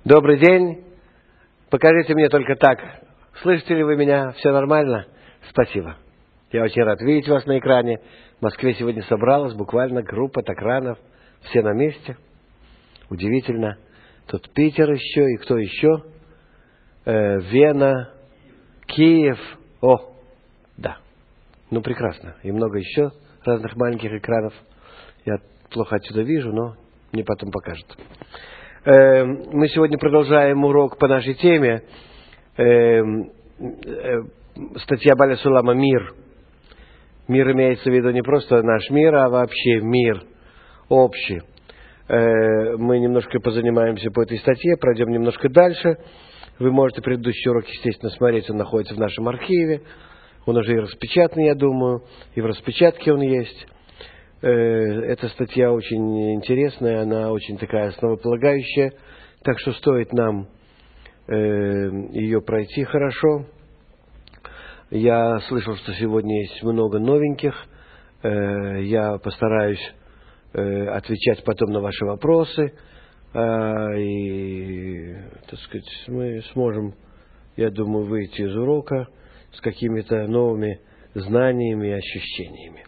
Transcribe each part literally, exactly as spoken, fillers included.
Добрый день. Покажите мне только так. Слышите ли вы меня? Все нормально? Спасибо. Я очень рад видеть вас на экране. В Москве сегодня собралась буквально группа такранов. Все на месте. Удивительно. Тут Питер еще и кто еще? Э, Вена, Киев. О, да. Ну, прекрасно. И много еще разных маленьких экранов. Я плохо отсюда вижу, но мне потом покажут. Э, мы сегодня продолжаем урок по нашей теме. Э, э, статья Баля Сулама «Мир». Мир имеется в виду не просто наш мир, а вообще мир общий. Э, мы немножко позанимаемся по этой статье, пройдем немножко дальше. Вы можете предыдущий урок, естественно, смотреть, он находится в нашем архиве. Он уже и распечатан, я думаю, и в распечатке он есть. Эта статья очень интересная, она очень такая основополагающая, так что стоит нам ее пройти хорошо. Я слышал, что сегодня есть много новеньких. Я постараюсь отвечать потом на ваши вопросы. И, так сказать, мы сможем, я думаю, выйти из урока с какими-то новыми знаниями и ощущениями.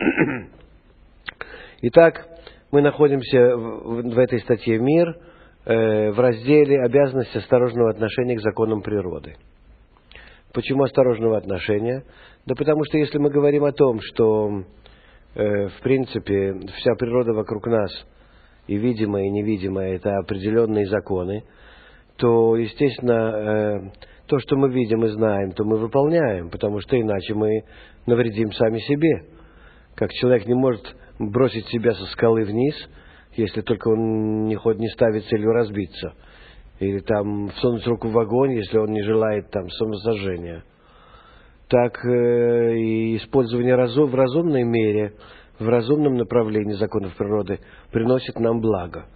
Итак, мы находимся в, в этой статье «Мир» э, в разделе «Обязанность осторожного отношения к законам природы». Почему осторожного отношения? Да потому что если мы говорим о том, что э, в принципе вся природа вокруг нас, и видимое, и невидимое, это определенные законы, то, естественно, э, то, что мы видим и знаем, то мы выполняем, потому что иначе мы навредим сами себе. Как человек не может бросить себя со скалы вниз, если только он не, хоть не ставит целью разбиться. Или там всунуть руку в огонь, если он не желает там самосожжения. Так э, и использование разум, в разумной мере, в разумном направлении законов природы приносит нам благо.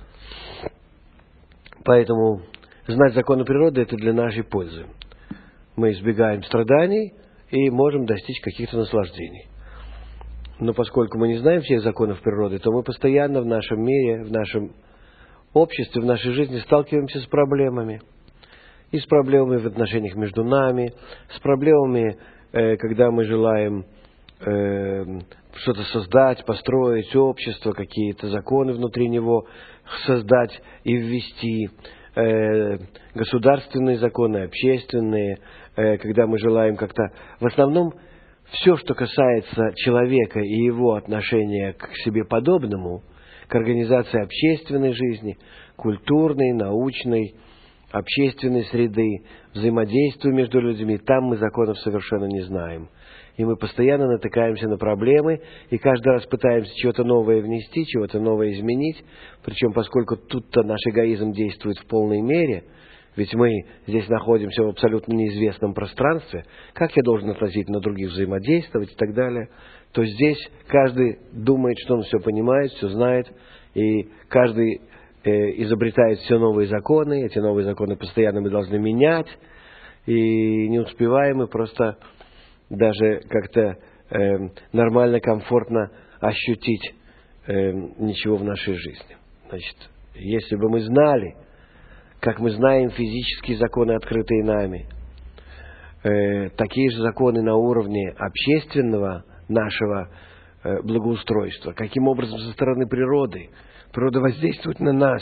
Поэтому знать законы природы — это для нашей пользы. Мы избегаем страданий и можем достичь каких-то наслаждений. Но поскольку мы не знаем всех законов природы, то мы постоянно в нашем мире, в нашем обществе, в нашей жизни сталкиваемся с проблемами. И с проблемами в отношениях между нами, с проблемами, э, когда мы желаем э, что-то создать, построить общество, какие-то законы внутри него создать и ввести, э, государственные законы, общественные, э, когда мы желаем как-то... В основном, все, что касается человека и его отношения к себе подобному, к организации общественной жизни, культурной, научной, общественной среды, взаимодействию между людьми, там мы законов совершенно не знаем. И мы постоянно натыкаемся на проблемы, и каждый раз пытаемся чего-то новое внести, чего-то новое изменить. Причем, поскольку тут-то наш эгоизм действует в полной мере, ведь мы здесь находимся в абсолютно неизвестном пространстве, как я должен относительно других взаимодействовать и так далее, то здесь каждый думает, что он все понимает, все знает, и каждый э, изобретает все новые законы, эти новые законы постоянно мы должны менять, и не успеваем мы просто даже как-то э, нормально, комфортно ощутить э, ничего в нашей жизни. Значит, если бы мы знали, как мы знаем физические законы, открытые нами, э, такие же законы на уровне общественного нашего э, благоустройства, каким образом со стороны природы, природа воздействует на нас,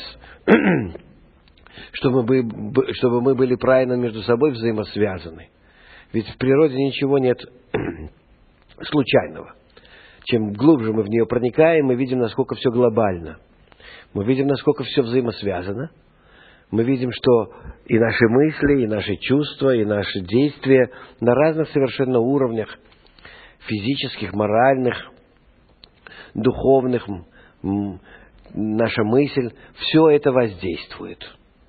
чтобы мы, чтобы мы были правильно между собой взаимосвязаны. Ведь в природе ничего нет случайного. Чем глубже мы в нее проникаем, мы видим, насколько все глобально. Мы видим, насколько все взаимосвязано. Мы видим, что и наши мысли, и наши чувства, и наши действия на разных совершенно уровнях, физических, моральных, духовных, наша мысль, все это воздействует.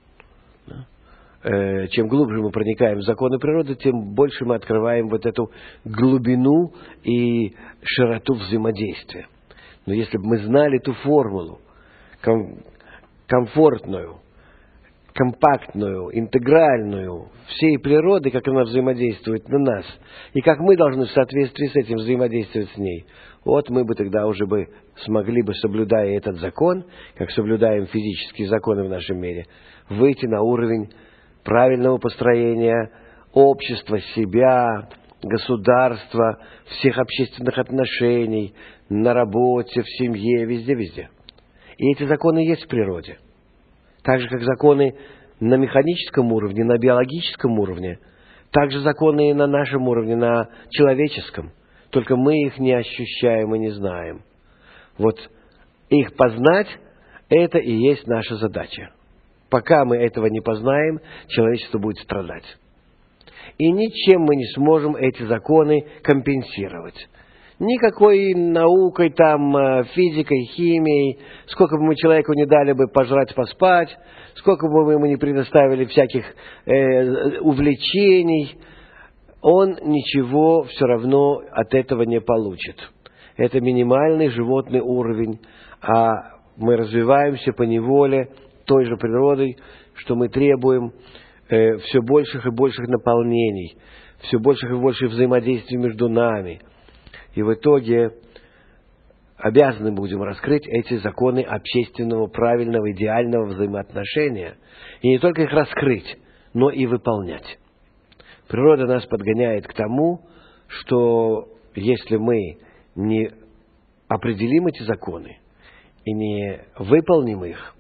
Чем глубже мы проникаем в законы природы, тем больше мы открываем вот эту глубину и широту взаимодействия. Но если бы мы знали ту формулу, ком- комфортную, компактную, интегральную всей природы, как она взаимодействует на нас, и как мы должны в соответствии с этим взаимодействовать с ней, вот мы бы тогда уже бы смогли бы, соблюдая этот закон, как соблюдаем физические законы в нашем мире, выйти на уровень правильного построения общества, себя, государства, всех общественных отношений, на работе, в семье, везде-везде. И эти законы есть в природе. Так же, как законы на механическом уровне, на биологическом уровне, также законы и на нашем уровне, на человеческом. Только мы их не ощущаем и не знаем. Вот их познать – это и есть наша задача. Пока мы этого не познаем, человечество будет страдать. И ничем мы не сможем эти законы компенсировать. Никакой наукой, там, физикой, химией, сколько бы мы человеку не дали бы пожрать, поспать, сколько бы мы ему не предоставили всяких э, увлечений, он ничего все равно от этого не получит. Это минимальный животный уровень, а мы развиваемся поневоле той же природой, что мы требуем э, все больших и больших наполнений, все больших и больших взаимодействий между нами. И в итоге обязаны будем раскрыть эти законы общественного, правильного, идеального взаимоотношения. И не только их раскрыть, но и выполнять. Природа нас подгоняет к тому, что если мы не определим эти законы и не выполним их,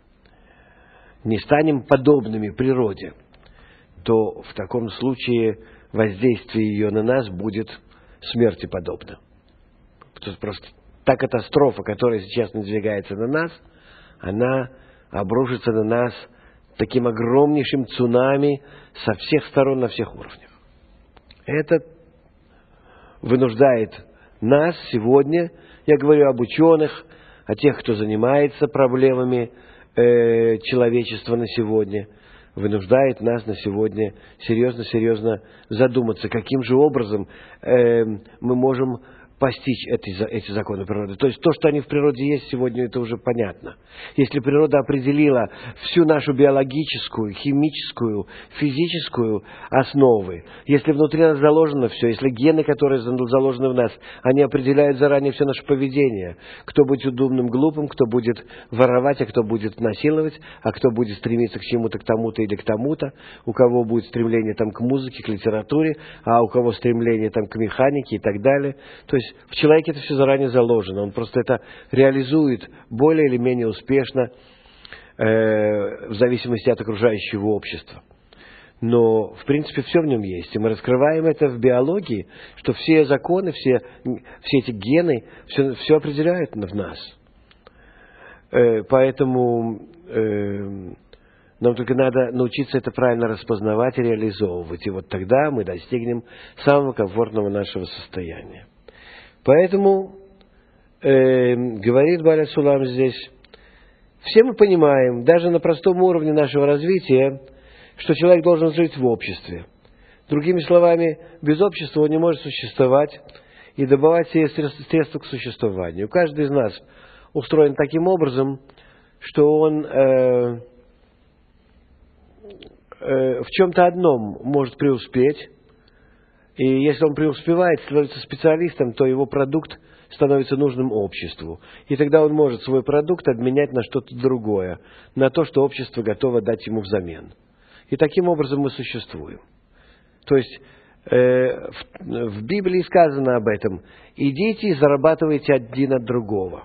не станем подобными природе, то в таком случае воздействие ее на нас будет смерти подобно. Просто та катастрофа, которая сейчас надвигается на нас, она обрушится на нас таким огромнейшим цунами со всех сторон, на всех уровнях. Это вынуждает нас сегодня, я говорю об ученых, о тех, кто занимается проблемами э, человечества на сегодня, вынуждает нас на сегодня серьезно-серьезно задуматься, каким же образом э, мы можем постичь эти, эти законы природы. То есть то, что они в природе есть сегодня, это уже понятно. Если природа определила всю нашу биологическую, химическую, физическую основы, если внутри нас заложено все, если гены, которые заложены в нас, они определяют заранее все наше поведение. Кто будет умным, глупым, кто будет воровать, а кто будет насиловать, а кто будет стремиться к чему-то, к тому-то или к тому-то, у кого будет стремление там, к музыке, к литературе, а у кого стремление там, к механике и так далее. То есть в человеке это все заранее заложено. Он просто это реализует более или менее успешно э, в зависимости от окружающего общества. Но, в принципе, все в нем есть. И мы раскрываем это в биологии, что все законы, все, все эти гены, все, все определяют в нас. Э, поэтому э, нам только надо научиться это правильно распознавать и реализовывать. И вот тогда мы достигнем самого комфортного нашего состояния. Поэтому, э, говорит Баля Сулам здесь, все мы понимаем, даже на простом уровне нашего развития, что человек должен жить в обществе. Другими словами, без общества он не может существовать и добывать себе средства к существованию. Каждый из нас устроен таким образом, что он э, э, в чем-то одном может преуспеть. И если он преуспевает, становится специалистом, то его продукт становится нужным обществу. И тогда он может свой продукт обменять на что-то другое, на то, что общество готово дать ему взамен. И таким образом мы существуем. То есть э, в, в Библии сказано об этом. Идите и зарабатывайте один от другого.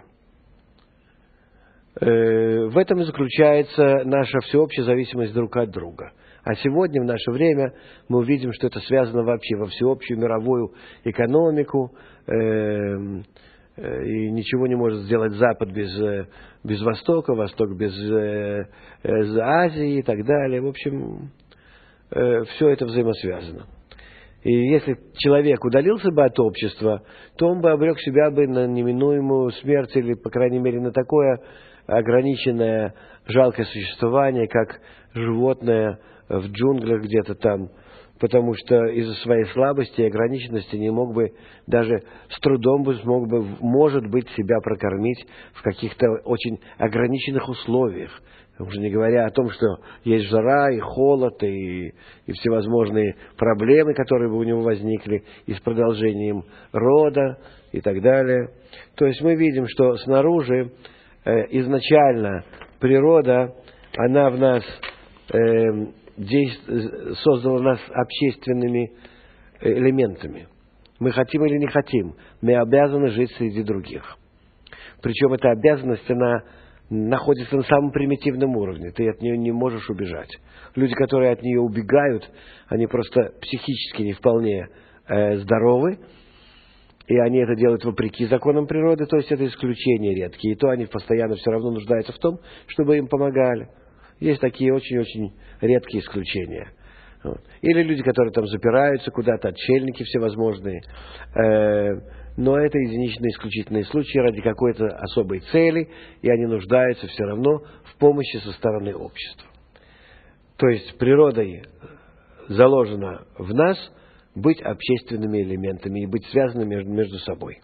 Э, в этом и заключается наша всеобщая зависимость друг от друга. А сегодня, в наше время, мы увидим, что это связано вообще во всеобщую мировую экономику, э, э, и ничего не может сделать Запад без, э, без Востока, Восток без э, э, Азии и так далее. В общем, э, все это взаимосвязано. И если человек удалился бы от общества, то он бы обрек себя бы на неминуемую смерть или, по крайней мере, на такое ограниченное, жалкое существование, как животное в джунглях где-то там, потому что из-за своей слабости и ограниченности не мог бы, даже с трудом бы смог бы, может быть, себя прокормить в каких-то очень ограниченных условиях, Уже не говоря о том, что есть жара и холод, и, и всевозможные проблемы, которые бы у него возникли и с продолжением рода и так далее. То есть мы видим, что снаружи э, изначально природа, она в нас э, действ... создала нас общественными элементами. Мы хотим или не хотим, мы обязаны жить среди других. Причем эта обязанность, она находится на самом примитивном уровне. Ты от нее не можешь убежать. Люди, которые от нее убегают, они просто психически не вполне э, здоровы, и они это делают вопреки законам природы, то есть это исключения редкие. И то они постоянно все равно нуждаются в том, чтобы им помогали. Есть такие очень-очень редкие исключения. Вот. Или люди, которые там запираются куда-то, отшельники всевозможные. Э, но это единичные исключительные случаи ради какой-то особой цели, и они нуждаются все равно в помощи со стороны общества. То есть природой заложено в нас быть общественными элементами и быть связанными между, между собой.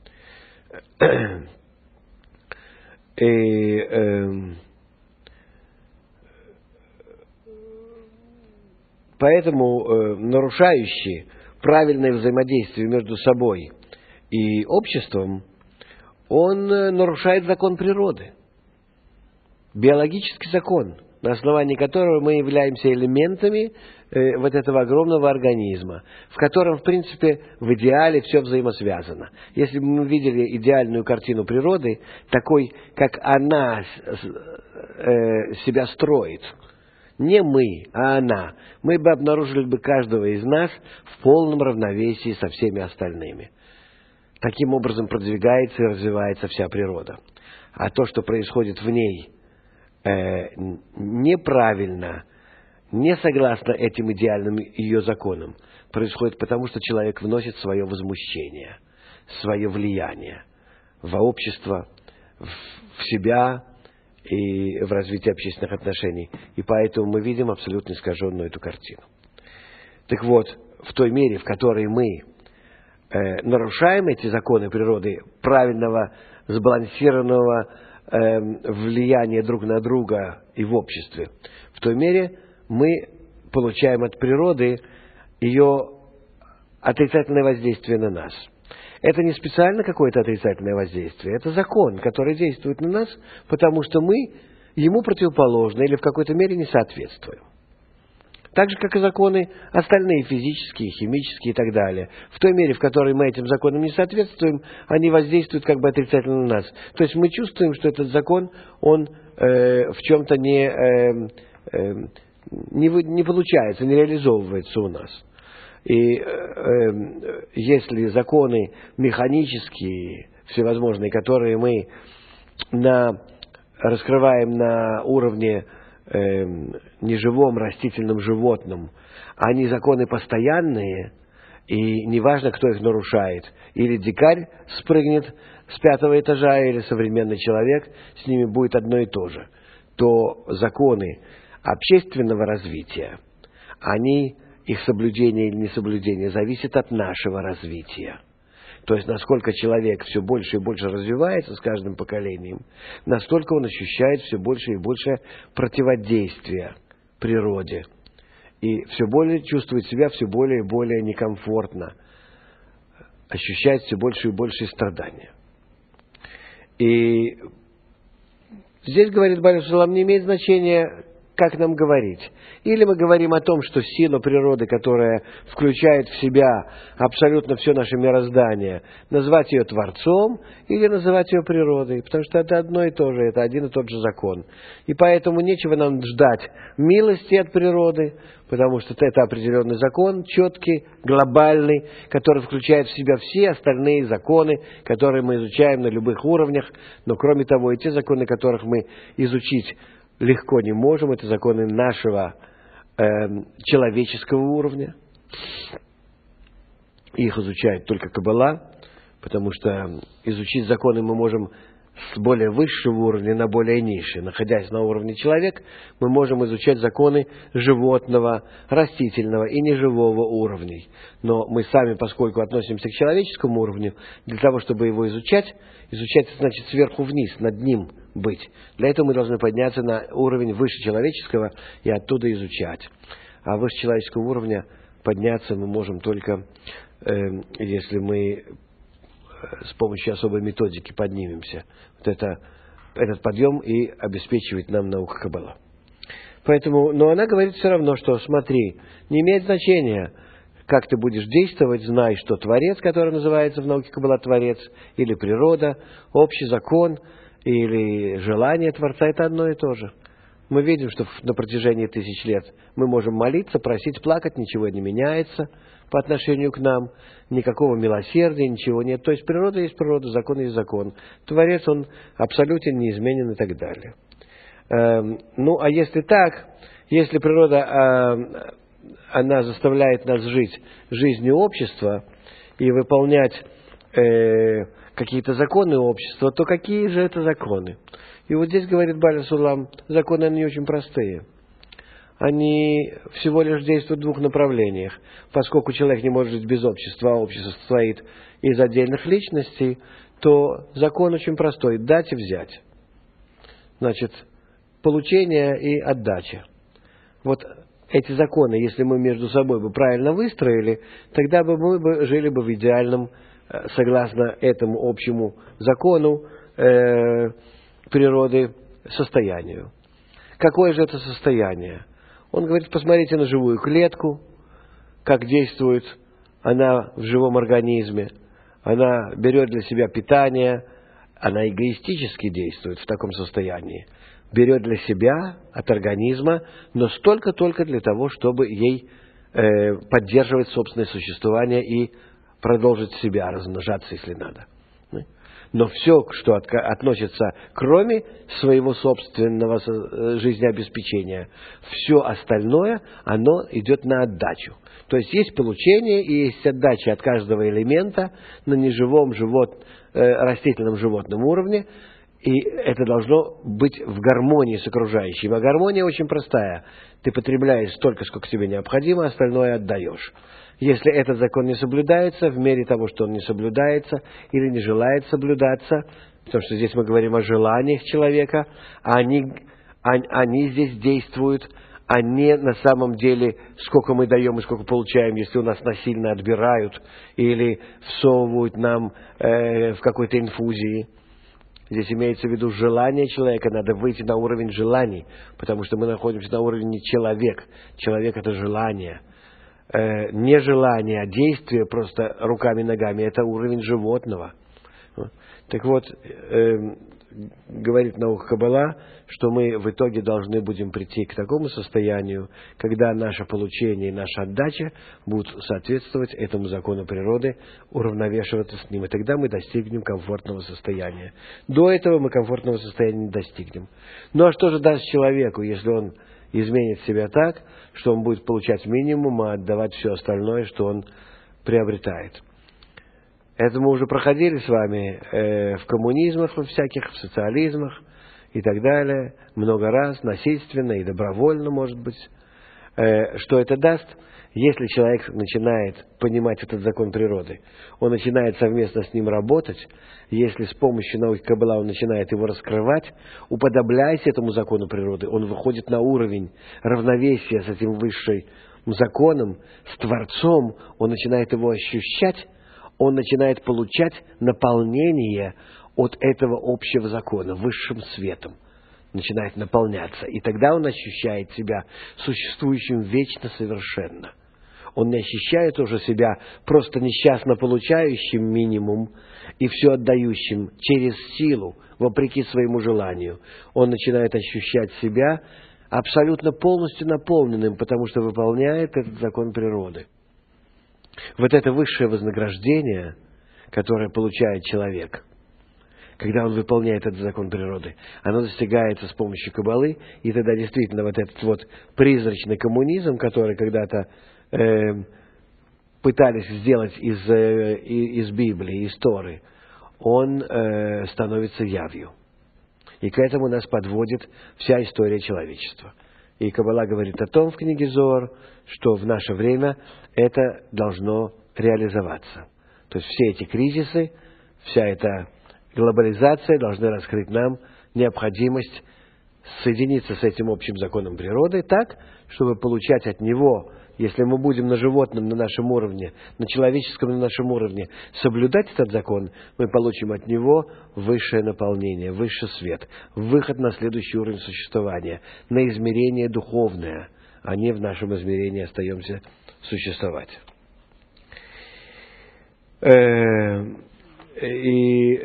И, э, поэтому э, нарушающий правильное взаимодействие между собой и обществом, он нарушает закон природы. Биологический закон, на основании которого мы являемся элементами э, вот этого огромного организма, в котором, в принципе, в идеале все взаимосвязано. Если бы мы видели идеальную картину природы, такой, как она э, себя строит, не мы, а она, мы бы обнаружили бы каждого из нас в полном равновесии со всеми остальными. Таким образом продвигается и развивается вся природа. А то, что происходит в ней э, неправильно, не согласно этим идеальным ее законам, происходит потому, что человек вносит свое возмущение, свое влияние в общество, в себя и в развитие общественных отношений. И поэтому мы видим абсолютно искаженную эту картину. Так вот, в той мере, в которой мы э, нарушаем эти законы природы, правильного, сбалансированного э, влияния друг на друга и в обществе, в той мере мы получаем от природы ее отрицательное воздействие на нас. Это не специально какое-то отрицательное воздействие, это закон, который действует на нас, потому что мы ему противоположны или в какой-то мере не соответствуем. Так же, как и законы остальные, физические, химические и так далее. В той мере, в которой мы этим законам не соответствуем, они воздействуют как бы отрицательно на нас. То есть мы чувствуем, что этот закон, он э, в чем-то не, э, э, не, не получается, не реализовывается у нас. И э, если законы механические, всевозможные, которые мы на, раскрываем на уровне э, неживом, растительном, животном, они законы постоянные, и неважно, кто их нарушает, или дикарь спрыгнет с пятого этажа, или современный человек, с ними будет одно и то же, то законы общественного развития, они... их соблюдение или несоблюдение зависит от нашего развития. То есть, насколько человек все больше и больше развивается с каждым поколением, настолько он ощущает все больше и больше противодействия природе. И все более чувствует себя все более и более некомфортно, ощущает все больше и больше страдания. И здесь, говорит Бааль Шолам, не имеет значения, как нам говорить. Или мы говорим о том, что сила природы, которая включает в себя абсолютно все наше мироздание, назвать ее Творцом или называть ее природой, потому что это одно и то же, это один и тот же закон. И поэтому нечего нам ждать милости от природы, потому что это определенный закон, четкий, глобальный, который включает в себя все остальные законы, которые мы изучаем на любых уровнях, но кроме того, и те законы, которых мы изучить легко не можем, это законы нашего э, человеческого уровня. Их изучает только Каббала, потому что изучить законы мы можем с более высшего уровня на более низший. Находясь на уровне человека, мы можем изучать законы животного, растительного и неживого уровней. Но мы сами, поскольку относимся к человеческому уровню, для того, чтобы его изучать, изучать значит сверху вниз, над ним быть. Для этого мы должны подняться на уровень выше человеческого и оттуда изучать. А выше человеческого уровня подняться мы можем только, э, если мы с помощью особой методики поднимемся. Вот это, этот подъем и обеспечивает нам наука Каббала. Поэтому, но она говорит все равно, что смотри, не имеет значения, как ты будешь действовать, знай, что Творец, который называется в науке Каббала Творец, или природа, общий закон, или желание Творца, это одно и то же. Мы видим, что на протяжении тысяч лет мы можем молиться, просить, плакать, ничего не меняется по отношению к нам, никакого милосердия, ничего нет. То есть природа есть природа, закон есть закон. Творец, он абсолютно неизменен и так далее. Эм, ну, а если так, если природа, э, она заставляет нас жить жизнью общества и выполнять э, какие-то законы общества, то какие же это законы? И вот здесь, говорит Бааль ха-Сулам, законы, они очень простые. Они всего лишь действуют в двух направлениях. Поскольку человек не может жить без общества, а общество состоит из отдельных личностей, то закон очень простой – дать и взять. Значит, получение и отдача. Вот эти законы, если мы между собой бы правильно выстроили, тогда бы мы бы жили бы в идеальном, согласно этому общему закону, э, природы состоянию. Какое же это состояние? Он говорит, посмотрите на живую клетку, как действует она в живом организме. Она берет для себя питание, она эгоистически действует в таком состоянии. Берет для себя от организма, но столько только для того, чтобы ей э, поддерживать собственное существование и продолжить себя, размножаться, если надо. Но все, что от, относится, кроме своего собственного жизнеобеспечения, все остальное, оно идет на отдачу. То есть есть получение и есть отдача от каждого элемента на неживом живот, э, растительном животном уровне, и это должно быть в гармонии с окружающим. А гармония очень простая. Ты потребляешь столько, сколько тебе необходимо, остальное отдаешь. Если этот закон не соблюдается, в мере того, что он не соблюдается или не желает соблюдаться, потому что здесь мы говорим о желаниях человека, а они, они здесь действуют, а не на самом деле, сколько мы даем и сколько получаем, если у нас насильно отбирают или всовывают нам э, в какой-то инфузии. Здесь имеется в виду желание человека, надо выйти на уровень желаний, потому что мы находимся на уровне человек. Человек – это желание. Э, не желание, а действие просто руками и ногами – это уровень животного. Так вот, э, говорит наука Каббала, что мы в итоге должны будем прийти к такому состоянию, когда наше получение и наша отдача будут соответствовать этому закону природы, уравновешиваться с ним. И тогда мы достигнем комфортного состояния. До этого мы комфортного состояния не достигнем. Ну а что же даст человеку, если он изменит себя так, что он будет получать минимум, а отдавать все остальное, что он приобретает? Это мы уже проходили с вами э, в коммунизмах, во всяких, в социализмах и так далее, много раз, насильственно и добровольно, может быть. Э, что это даст? Если человек начинает понимать этот закон природы, он начинает совместно с ним работать, если с помощью науки Каббала он начинает его раскрывать, уподобляясь этому закону природы, он выходит на уровень равновесия с этим высшим законом, с Творцом, он начинает его ощущать, он начинает получать наполнение от этого общего закона, высшим светом. Начинает наполняться. И тогда он ощущает себя существующим вечно совершенно. Он не ощущает уже себя просто несчастно получающим минимум и все отдающим через силу, вопреки своему желанию. Он начинает ощущать себя абсолютно полностью наполненным, потому что выполняет этот закон природы. Вот это высшее вознаграждение, которое получает человек, когда он выполняет этот закон природы, оно достигается с помощью Каббалы, и тогда действительно вот этот вот призрачный коммунизм, который когда-то э, пытались сделать из, э, из Библии, из Торы, он э, становится явью. И к этому нас подводит вся история человечества. И Каббала говорит о том в книге Зоар, что в наше время это должно реализоваться. То есть все эти кризисы, вся эта глобализация должна раскрыть нам необходимость соединиться с этим общим законом природы так, чтобы получать от него, если мы будем на животном, на нашем уровне, на человеческом, на нашем уровне соблюдать этот закон, мы получим от него высшее наполнение, высший свет, выход на следующий уровень существования, на измерение духовное, а не в нашем измерении остаемся существовать. И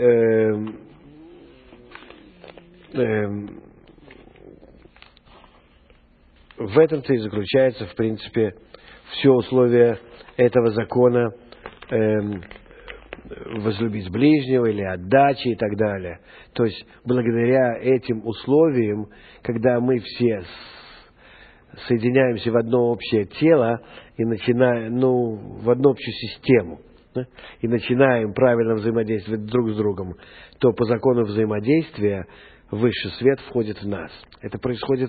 в этом-то и заключается, в принципе, все условия этого закона э, возлюбить ближнего или отдачи и так далее. То есть, благодаря этим условиям, когда мы все соединяемся в одно общее тело и начинаем, ну, в одну общую систему, да, и начинаем правильно взаимодействовать друг с другом, то по закону взаимодействия высший свет входит в нас. Это происходит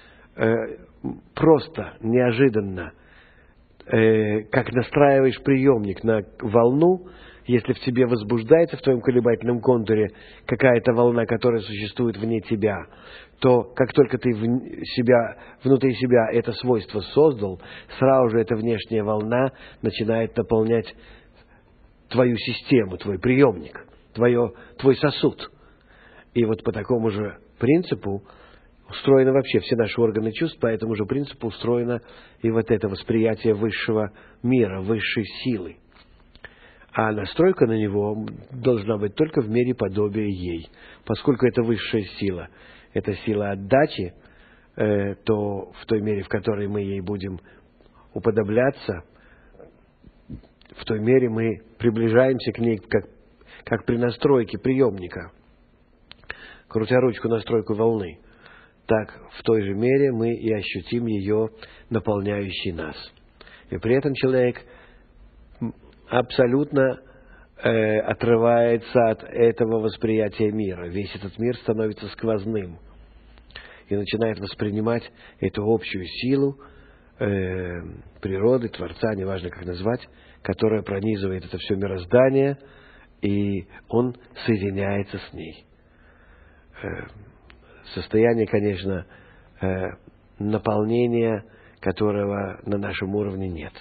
просто, неожиданно, э, как настраиваешь приемник на волну, если в тебе возбуждается в твоем колебательном контуре какая-то волна, которая существует вне тебя, то как только ты в себя, внутри себя это свойство создал, сразу же эта внешняя волна начинает наполнять твою систему, твой приемник, твое, твой сосуд. И вот по такому же принципу устроены вообще все наши органы чувств, по этому же принципу устроено и вот это восприятие высшего мира, высшей силы. А настройка на него должна быть только в мере подобия ей. Поскольку это высшая сила, это сила отдачи, э, то в той мере, в которой мы ей будем уподобляться, в той мере мы приближаемся к ней, как, как при настройке приемника, крутя ручку настройку волны. Так в той же мере мы и ощутим ее, наполняющей нас. И при этом человек абсолютно э, отрывается от этого восприятия мира. Весь этот мир становится сквозным и начинает воспринимать эту общую силу э, природы, Творца, неважно как назвать, которая пронизывает это все мироздание, и он соединяется с ней. Э, Состояние, конечно, э, наполнения, которого на нашем уровне нет.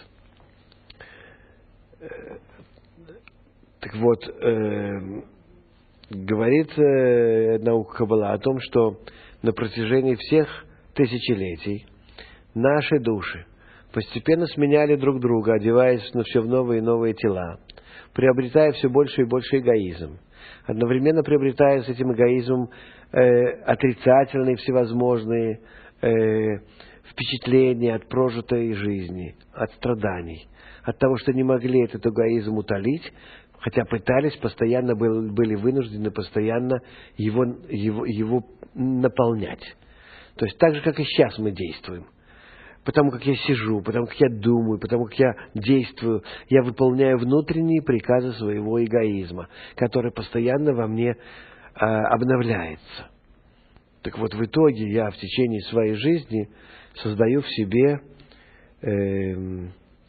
Э, так вот, э, говорит э, наука Каббала о том, что на протяжении всех тысячелетий наши души постепенно сменяли друг друга, одеваясь на все в новые и новые тела, приобретая все больше и больше эгоизм. Одновременно приобретая с этим эгоизмом э, отрицательные всевозможные э, впечатления от прожитой жизни, от страданий, от того, что не могли этот эгоизм утолить, хотя пытались, постоянно был, были вынуждены постоянно его, его, его наполнять. То есть так же, как и сейчас мы действуем. Потому как я сижу, потому как я думаю, потому как я действую, я выполняю внутренние приказы своего эгоизма, который постоянно во мне а, обновляется. Так вот, в итоге я в течение своей жизни создаю в себе э,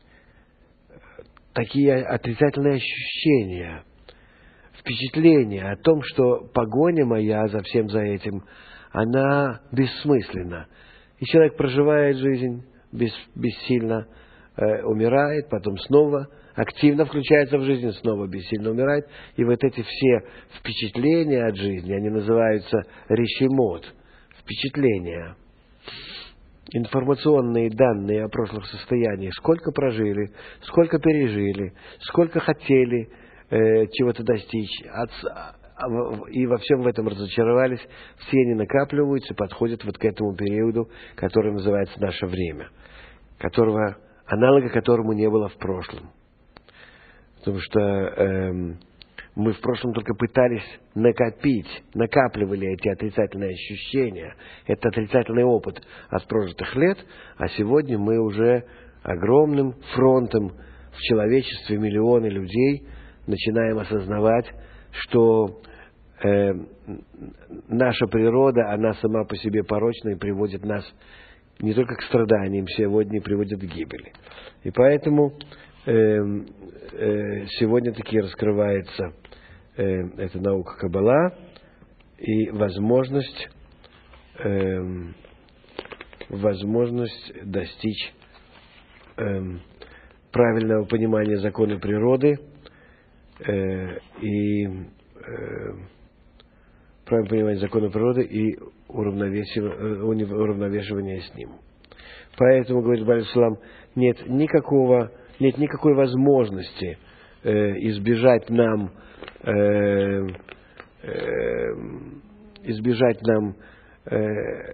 такие отрицательные ощущения, впечатления о том, что погоня моя за всем за этим, она бессмысленна. И человек проживает жизнь бес, бессильно, э, умирает, потом снова активно включается в жизнь, снова бессильно умирает. И вот эти все впечатления от жизни, они называются решимот, впечатления, информационные данные о прошлых состояниях, сколько прожили, сколько пережили, сколько хотели э, чего-то достичь, от, и во всем в этом разочаровались, все они накапливаются и подходят вот к этому периоду, который называется наше время, которого, аналога которому не было в прошлом. Потому что эм, мы в прошлом только пытались накопить, накапливали эти отрицательные ощущения, это отрицательный опыт от прожитых лет, а сегодня мы уже огромным фронтом в человечестве, миллионы людей, начинаем осознавать, что э, наша природа, она сама по себе порочна и приводит нас не только к страданиям, сегодня приводит к гибели. И поэтому э, э, сегодня таки раскрывается э, это наука Каббала и возможность, э, возможность достичь э, правильного понимания закона природы э, и э, правильного понимания закона природы и уравновешивания, уравновешивания с ним. Поэтому, говорит Бааль Ислам, нет никакого, нет никакой возможности э, избежать нам, э, э, избежать нам э,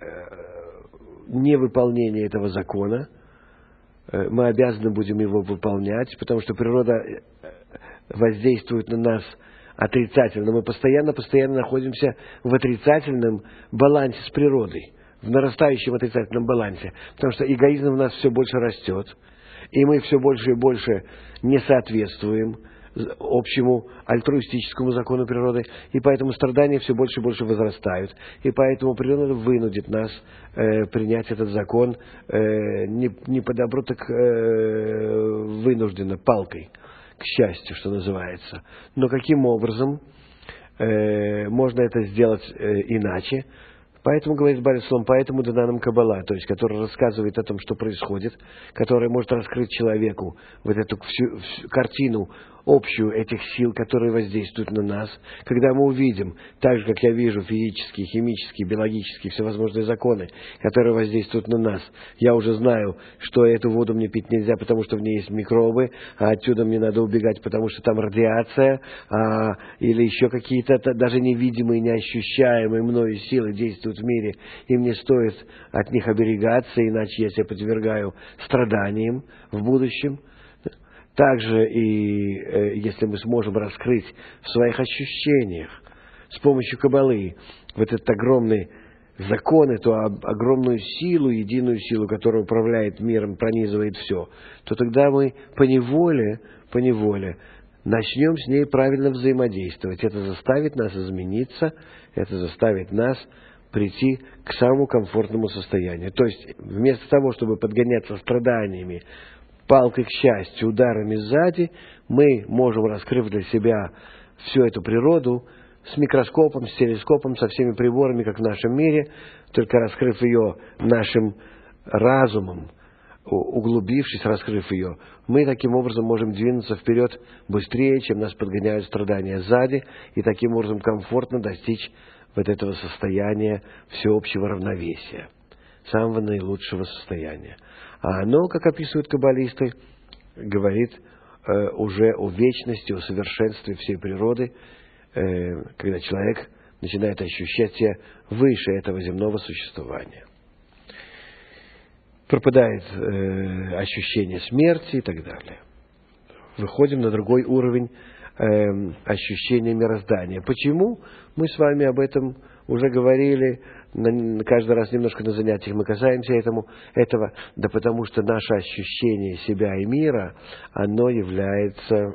невыполнения этого закона. Э, мы обязаны будем его выполнять, потому что природа воздействует на нас отрицательно. Мы постоянно, постоянно находимся в отрицательном балансе с природой, в нарастающем отрицательном балансе, потому что эгоизм в нас все больше растет, и мы все больше и больше не соответствуем общему альтруистическому закону природы, и поэтому страдания все больше и больше возрастают, и поэтому природа вынудит нас э, принять этот закон э, не, не по добру, так э, вынужденно, палкой, к счастью, что называется. Но каким образом э, можно это сделать э, иначе? Поэтому, говорит Бааль Ислам, поэтому дана нам Каббала, то есть, которая рассказывает о том, что происходит, которая может раскрыть человеку вот эту всю, всю картину общую этих сил, которые воздействуют на нас. Когда мы увидим, так же, как я вижу физические, химические, биологические, всевозможные законы, которые воздействуют на нас, я уже знаю, что эту воду мне пить нельзя, потому что в ней есть микробы, а отсюда мне надо убегать, потому что там радиация, а, или еще какие-то даже невидимые, неощущаемые мною силы действуют в мире, и мне стоит от них оберегаться, иначе я себя подвергаю страданиям в будущем. Также и э, если мы сможем раскрыть в своих ощущениях с помощью Каббалы вот этот огромный закон, эту огромную силу, единую силу, которая управляет миром, пронизывает все, то тогда мы поневоле, поневоле начнем с ней правильно взаимодействовать. Это заставит нас измениться, это заставит нас прийти к самому комфортному состоянию. То есть вместо того, чтобы подгоняться страданиями, палкой к счастью, ударами сзади, мы можем, раскрыв для себя всю эту природу, с микроскопом, с телескопом, со всеми приборами, как в нашем мире, только раскрыв ее нашим разумом, углубившись, раскрыв ее, мы таким образом можем двинуться вперед быстрее, чем нас подгоняют страдания сзади, и таким образом комфортно достичь вот этого состояния всеобщего равновесия, самого наилучшего состояния. А оно, как описывают каббалисты, говорит э, уже о вечности, о совершенстве всей природы, э, когда человек начинает ощущать себя выше этого земного существования. Пропадает э, ощущение смерти и так далее. Выходим на другой уровень э, ощущения мироздания. Почему? Мы с вами об этом уже говорили, на, каждый раз немножко на занятиях мы касаемся этому, этого, да потому что наше ощущение себя и мира, оно является,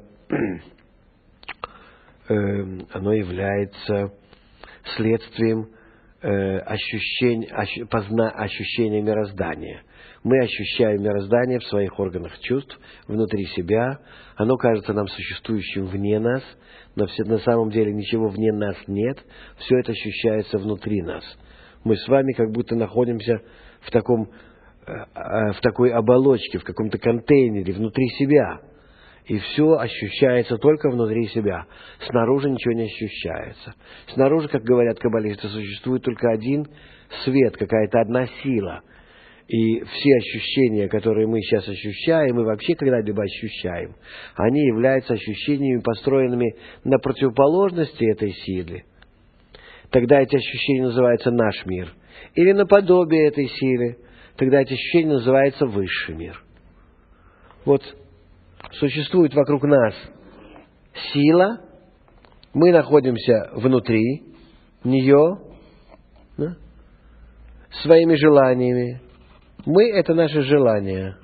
э, оно является следствием э, ощущения, ощ, позна, ощущения мироздания. Мы ощущаем мироздание в своих органах чувств, внутри себя. Оно кажется нам существующим вне нас, но все, на самом деле ничего вне нас нет. Все это ощущается внутри нас. Мы с вами как будто находимся в, таком, в такой оболочке, в каком-то контейнере внутри себя. И все ощущается только внутри себя. Снаружи ничего не ощущается. Снаружи, как говорят каббалисты, существует только один свет, какая-то одна сила. И все ощущения, которые мы сейчас ощущаем, и вообще когда-либо ощущаем, они являются ощущениями, построенными на противоположности этой силы. Тогда эти ощущения называются наш мир. Или наподобие этой силы. Тогда эти ощущения называются высший мир. Вот существует вокруг нас сила, мы находимся внутри нее, да, своими желаниями. Мы — это наши желания.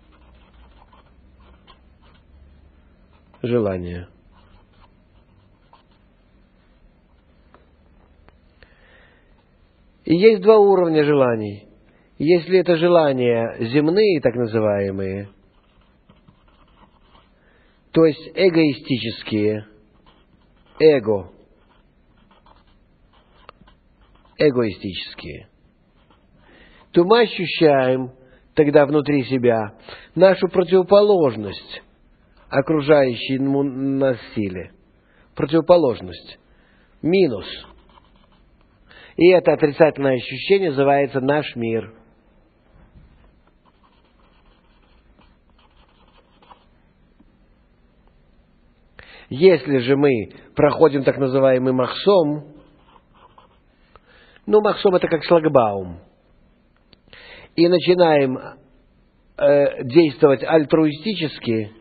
Желания. И есть два уровня желаний. Если это желания земные, так называемые, то есть эгоистические, эго, эгоистические, то мы ощущаем тогда внутри себя нашу противоположность окружающей нас силе. Противоположность. Минус. И это отрицательное ощущение называется наш мир. Если же мы проходим так называемый махсом, ну, махсом это как шлагбаум, и начинаем э, действовать альтруистически,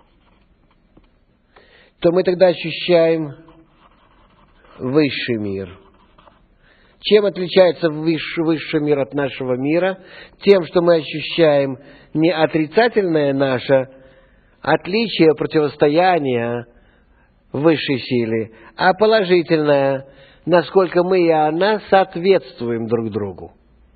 то мы тогда ощущаем высший мир. Чем отличается высший, высший мир от нашего мира? Тем, что мы ощущаем не отрицательное наше отличие, противостояние высшей силе, а положительное, насколько мы и она соответствуем друг другу.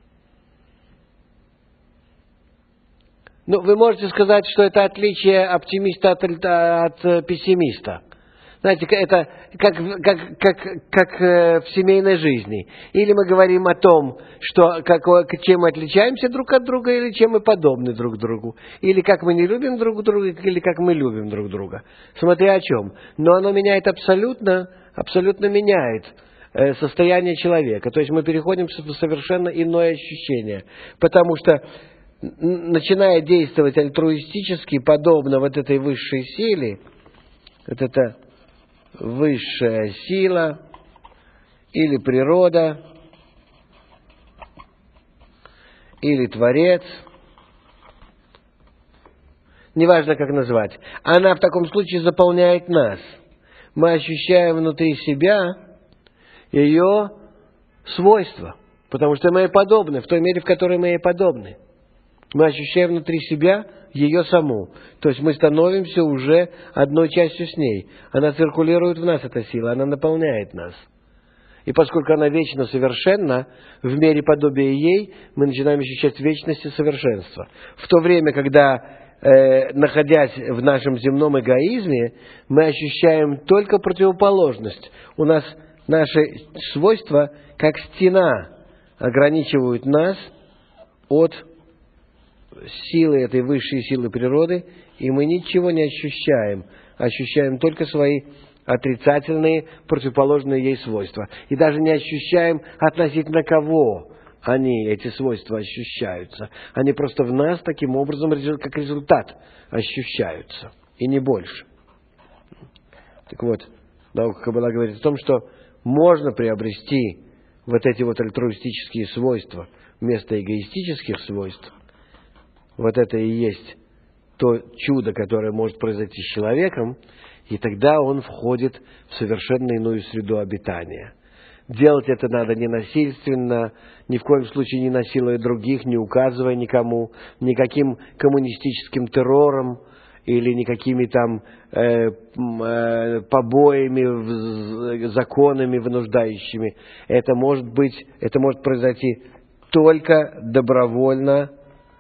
Ну, вы можете сказать, что это отличие оптимиста от, от пессимиста. Знаете, это как, как, как, как в семейной жизни. Или мы говорим о том, что, как, чем мы отличаемся друг от друга, или чем мы подобны друг другу. Или как мы не любим друг друга, или как мы любим друг друга. Смотря о чем. Но оно меняет абсолютно, абсолютно меняет состояние человека. То есть мы переходим в совершенно иное ощущение. Потому что, начиная действовать альтруистически, подобно вот этой высшей силе, вот это высшая сила или природа, или Творец, неважно как назвать, она в таком случае заполняет нас. Мы ощущаем внутри себя ее свойства, потому что мы ей подобны, в той мере, в которой мы ей подобны. Мы ощущаем внутри себя ее саму. То есть мы становимся уже одной частью с ней. Она циркулирует в нас, эта сила, она наполняет нас. И поскольку она вечно совершенна, в мере подобия ей мы начинаем ощущать вечность и совершенство. В то время, когда, э, находясь в нашем земном эгоизме, мы ощущаем только противоположность. У нас наши свойства, как стена, ограничивают нас от силы этой высшей силы природы, и мы ничего не ощущаем, ощущаем только свои отрицательные, противоположные ей свойства. И даже не ощущаем относительно кого они, эти свойства, ощущаются. Они просто в нас таким образом, как результат, ощущаются, и не больше. Так вот, наука Каббала говорит о том, что можно приобрести вот эти вот альтруистические свойства вместо эгоистических свойств. Вот это и есть то чудо, которое может произойти с человеком, и тогда он входит в совершенно иную среду обитания. Делать это надо не насильственно, ни в коем случае не насилуя других, не указывая никому, никаким коммунистическим террором или никакими там э, э, побоями, законами вынуждающими. Это может быть, это может произойти только добровольно,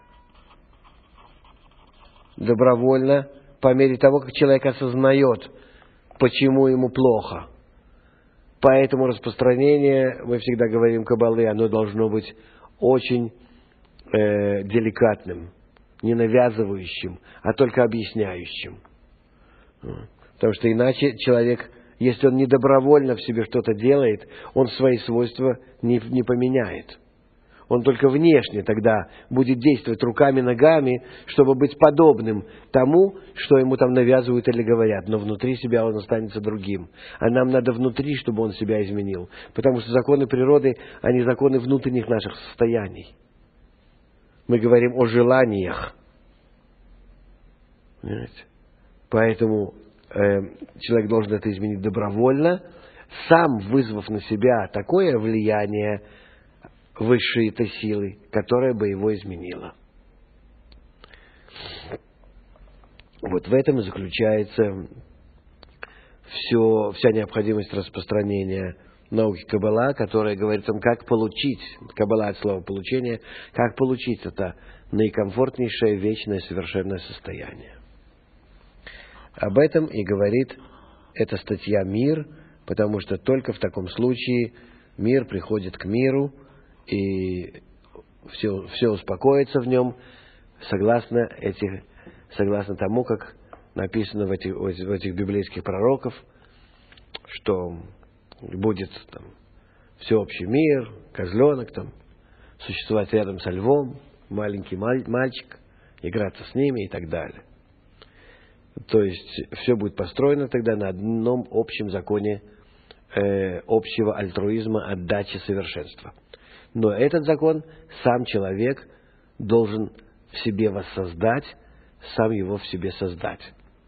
добровольно, по мере того, как человек осознает, почему ему плохо. Поэтому распространение, мы всегда говорим Каббалы, оно должно быть очень э, деликатным, не навязывающим, а только объясняющим. Потому что иначе человек, если он не добровольно в себе что-то делает, он свои свойства не, не поменяет. Он только внешне тогда будет действовать руками, ногами, чтобы быть подобным тому, что ему там навязывают или говорят. Но внутри себя он останется другим. А нам надо внутри, чтобы он себя изменил. Потому что законы природы, они законы внутренних наших состояний. Мы говорим о желаниях. Понимаете? Поэтому э, человек должен это изменить добровольно, сам вызвав на себя такое влияние высшей этой силы, которая бы его изменила. Вот в этом и заключается все, вся необходимость распространения науки Каббала, которая говорит о том, как получить, Каббала от слова получение, как получить это наикомфортнейшее, вечное, совершенное состояние. Об этом и говорит эта статья «Мир» потому что только в таком случае мир приходит к миру, и все, все успокоится в нем, согласно, этих, согласно тому, как написано в этих, в этих библейских пророков, что будет там всеобщий мир, козленок там, существовать рядом со львом, маленький мальчик, играться с ними и так далее. То есть все будет построено тогда на одном общем законе э, общего альтруизма, отдачи совершенства. Но этот закон сам человек должен в себе воссоздать, сам его в себе создать.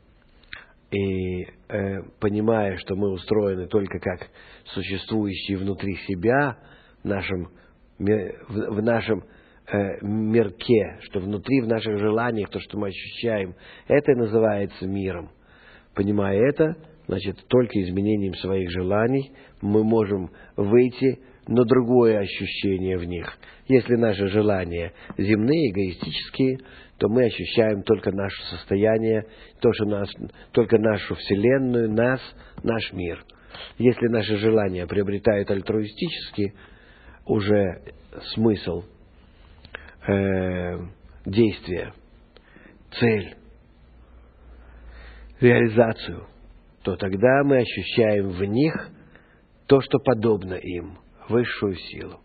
И э, понимая, что мы устроены только как существующие внутри себя, в нашем, в, в нашем э, мирке, что внутри, в наших желаниях, то, что мы ощущаем, это и называется миром. Понимая это, значит, только изменением своих желаний мы можем выйти на другое ощущение в них. Если наши желания земные, эгоистические, то мы ощущаем только наше состояние, то, что нас, только нашу Вселенную, нас, наш мир. Если наши желания приобретают альтруистический уже смысл э, действия, цель, реализацию, то тогда мы ощущаем в них то, что подобно им, высшую силу.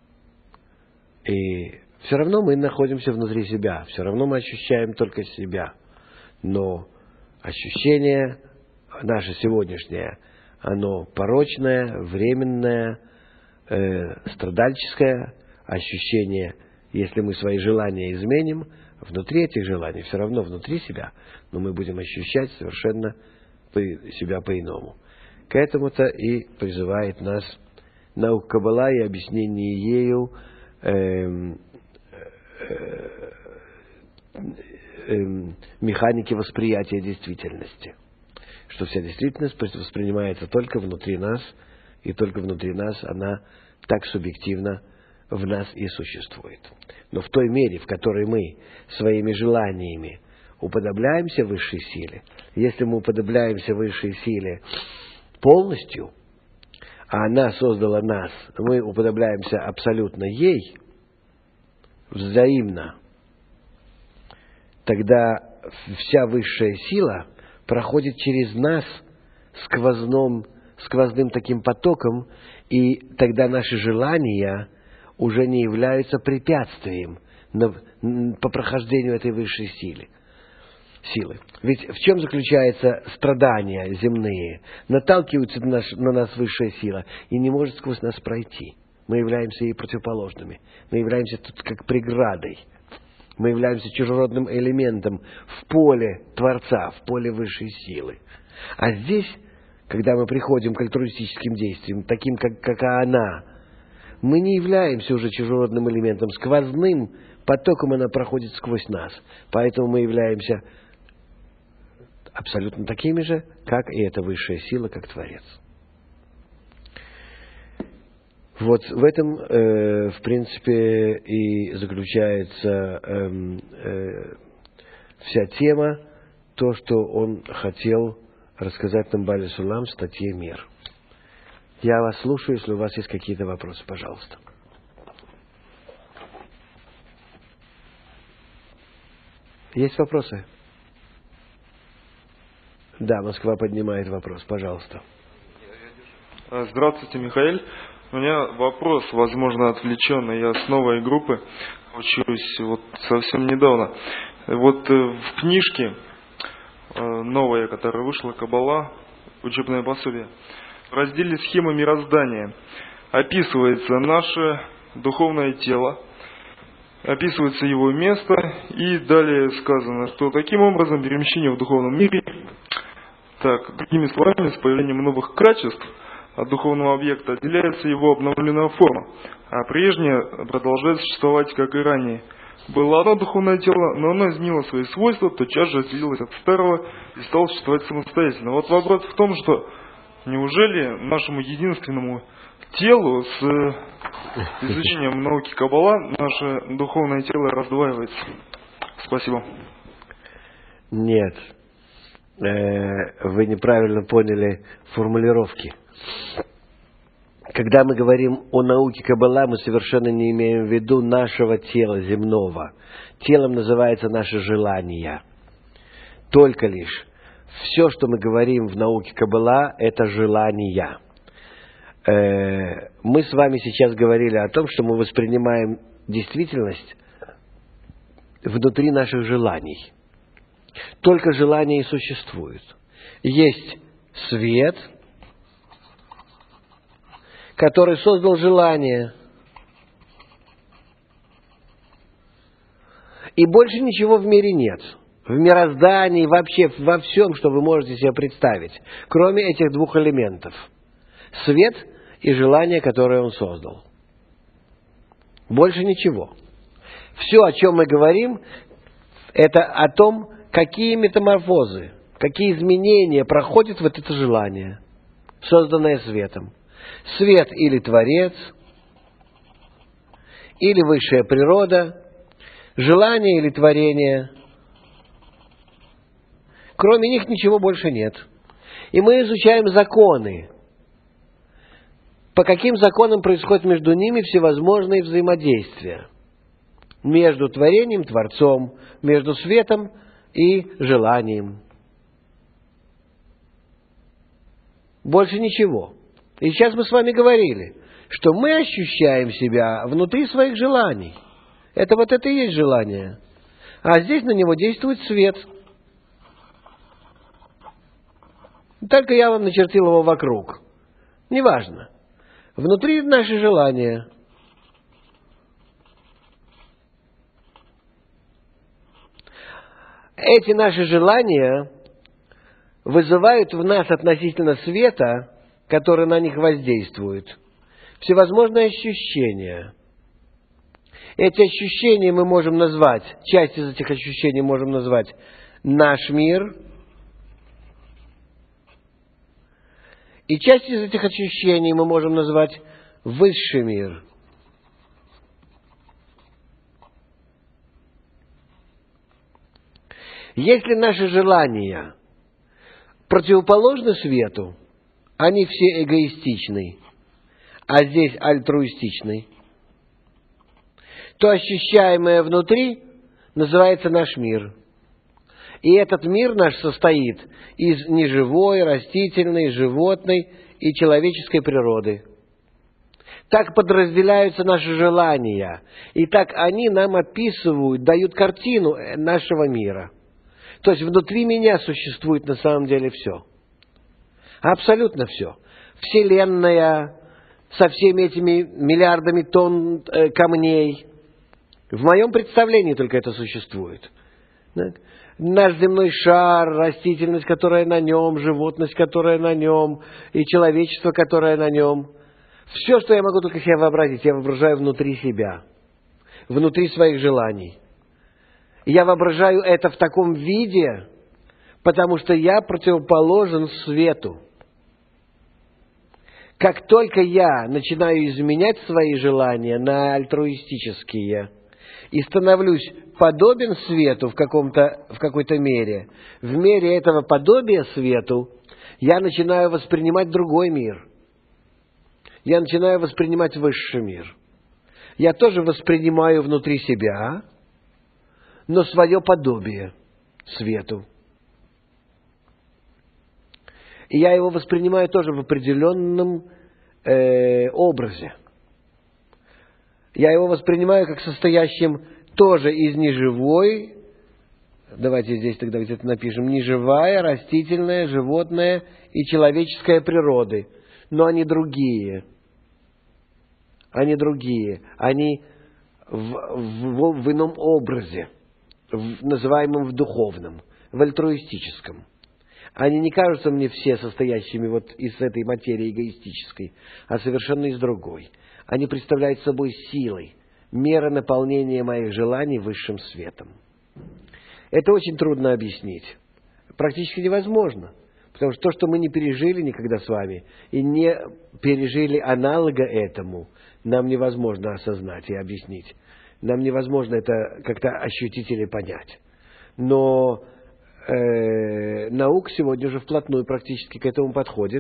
И все равно мы находимся внутри себя, все равно мы ощущаем только себя. Но ощущение наше сегодняшнее, оно порочное, временное, э, страдальческое ощущение. Если мы свои желания изменим, внутри этих желаний, все равно внутри себя, но мы будем ощущать совершенно себя по-иному. К этому-то и призывает нас наука Каббала и объяснение ею эм, механики восприятия действительности. Что вся действительность воспринимается только внутри нас, и только внутри нас она так субъективно в нас и существует. Но в той мере, в которой мы своими желаниями уподобляемся высшей силе, если мы уподобляемся высшей силе полностью, а она создала нас, мы уподобляемся абсолютно ей, взаимно, тогда вся высшая сила проходит через нас сквозным, сквозным таким потоком, и тогда наши желания уже не являются препятствием на, по прохождению этой высшей силы. силы. Ведь в чем заключается страдания земные? Наталкиваются на, наш, на нас высшая сила и не может сквозь нас пройти. Мы являемся ей противоположными. Мы являемся тут как преградой. Мы являемся чужеродным элементом в поле Творца, в поле высшей силы. А здесь, когда мы приходим к альтруистическим действиям, таким, как, как она, мы не являемся уже чужеродным элементом. Сквозным потоком она проходит сквозь нас. Поэтому мы являемся абсолютно такими же, как и эта высшая сила, как Творец. Вот в этом, э, в принципе, и заключается э, э, вся тема, то, что он хотел рассказать нам Бааль Сулам в статье «Мир». Я вас слушаю, если у вас есть какие-то вопросы, пожалуйста. Есть вопросы? Да, Москва поднимает вопрос, пожалуйста. Здравствуйте, Михаил. У меня вопрос, возможно, отвлеченный. Я с новой группы учусь вот совсем недавно. Вот в книжке новая, которая вышла, Каббала, учебное пособие, в разделе «Схема мироздания» описывается наше духовное тело, описывается его место, и далее сказано, что таким образом перемещение в духовном мире, так, другими словами, с появлением новых качеств от духовного объекта отделяется его обновленная форма, а прежняя продолжает существовать, как и ранее. Было одно духовное тело, но оно изменило свои свойства, тотчас же отделилось от старого и стало существовать самостоятельно. Вот вопрос в том, что неужели нашему единственному телу с изучением науки Каббала наше духовное тело раздваивается? Спасибо. Нет. э, вы неправильно поняли формулировки. Когда мы говорим о науке Каббала, мы совершенно не имеем в виду нашего тела земного. Телом называется наше желание. Только лишь. Все, что мы говорим в науке Каббала, это желания. Э, мы с вами сейчас говорили о том, что мы воспринимаем действительность внутри наших желаний. Только желания и существуют. Есть свет, который создал желание. И больше ничего в мире нет. В мироздании, вообще во всем, что вы можете себе представить, кроме этих двух элементов. Свет и желание, которое он создал. Больше ничего. Все, о чем мы говорим, это о том, какие метаморфозы, какие изменения проходят в это желание, созданное светом. Свет или Творец, или высшая природа, желание или творение. Кроме них ничего больше нет. И мы изучаем законы. По каким законам происходят между ними всевозможные взаимодействия. Между творением, Творцом, между светом и желанием. Больше ничего. И сейчас мы с вами говорили, что мы ощущаем себя внутри своих желаний. Это вот это и есть желание. А здесь на него действует свет. Только я вам начертил его вокруг. Неважно. Внутри наши желания. Эти наши желания вызывают в нас относительно света, который на них воздействует, всевозможные ощущения. Эти ощущения мы можем назвать, часть из этих ощущений можем назвать наш мир, и часть из этих ощущений мы можем назвать высший мир. Если наши желания противоположны свету, они все эгоистичны, а здесь альтруистичны, то ощущаемое внутри называется наш мир. И этот мир наш состоит из неживой, растительной, животной и человеческой природы. Так подразделяются наши желания, и так они нам описывают, дают картину нашего мира. То есть внутри меня существует на самом деле все. Абсолютно все. Вселенная со всеми этими миллиардами тонн э, камней. В моем представлении только это существует. Так? Наш земной шар, растительность, которая на нем, животность, которая на нем, и человечество, которое на нем. Все, что я могу только себе вообразить, я воображаю внутри себя, внутри своих желаний. Я воображаю это в таком виде, потому что я противоположен свету. Как только я начинаю изменять свои желания на альтруистические и становлюсь подобен свету в, каком-то, в какой-то мере, в мере этого подобия свету я начинаю воспринимать другой мир. Я начинаю воспринимать высший мир. Я тоже воспринимаю внутри себя, но свое подобие свету. И я его воспринимаю тоже в определенном э, образе. Я его воспринимаю как состоящим тоже из неживой, давайте здесь тогда где-то напишем, неживая, растительная, животная и человеческая природы. Но они другие. Они другие. Они в, в, в ином образе, в, называемом в духовном, в альтруистическом. Они не кажутся мне все состоящими вот из этой материи эгоистической, а совершенно из другой. Они представляют собой силой, мера наполнения моих желаний высшим светом. Это очень трудно объяснить. Практически невозможно. Потому что то, что мы не пережили никогда с вами, и не пережили аналога этому, нам невозможно осознать и объяснить. Нам невозможно это как-то ощутить или понять. Но э, наука сегодня уже вплотную практически к этому подходит.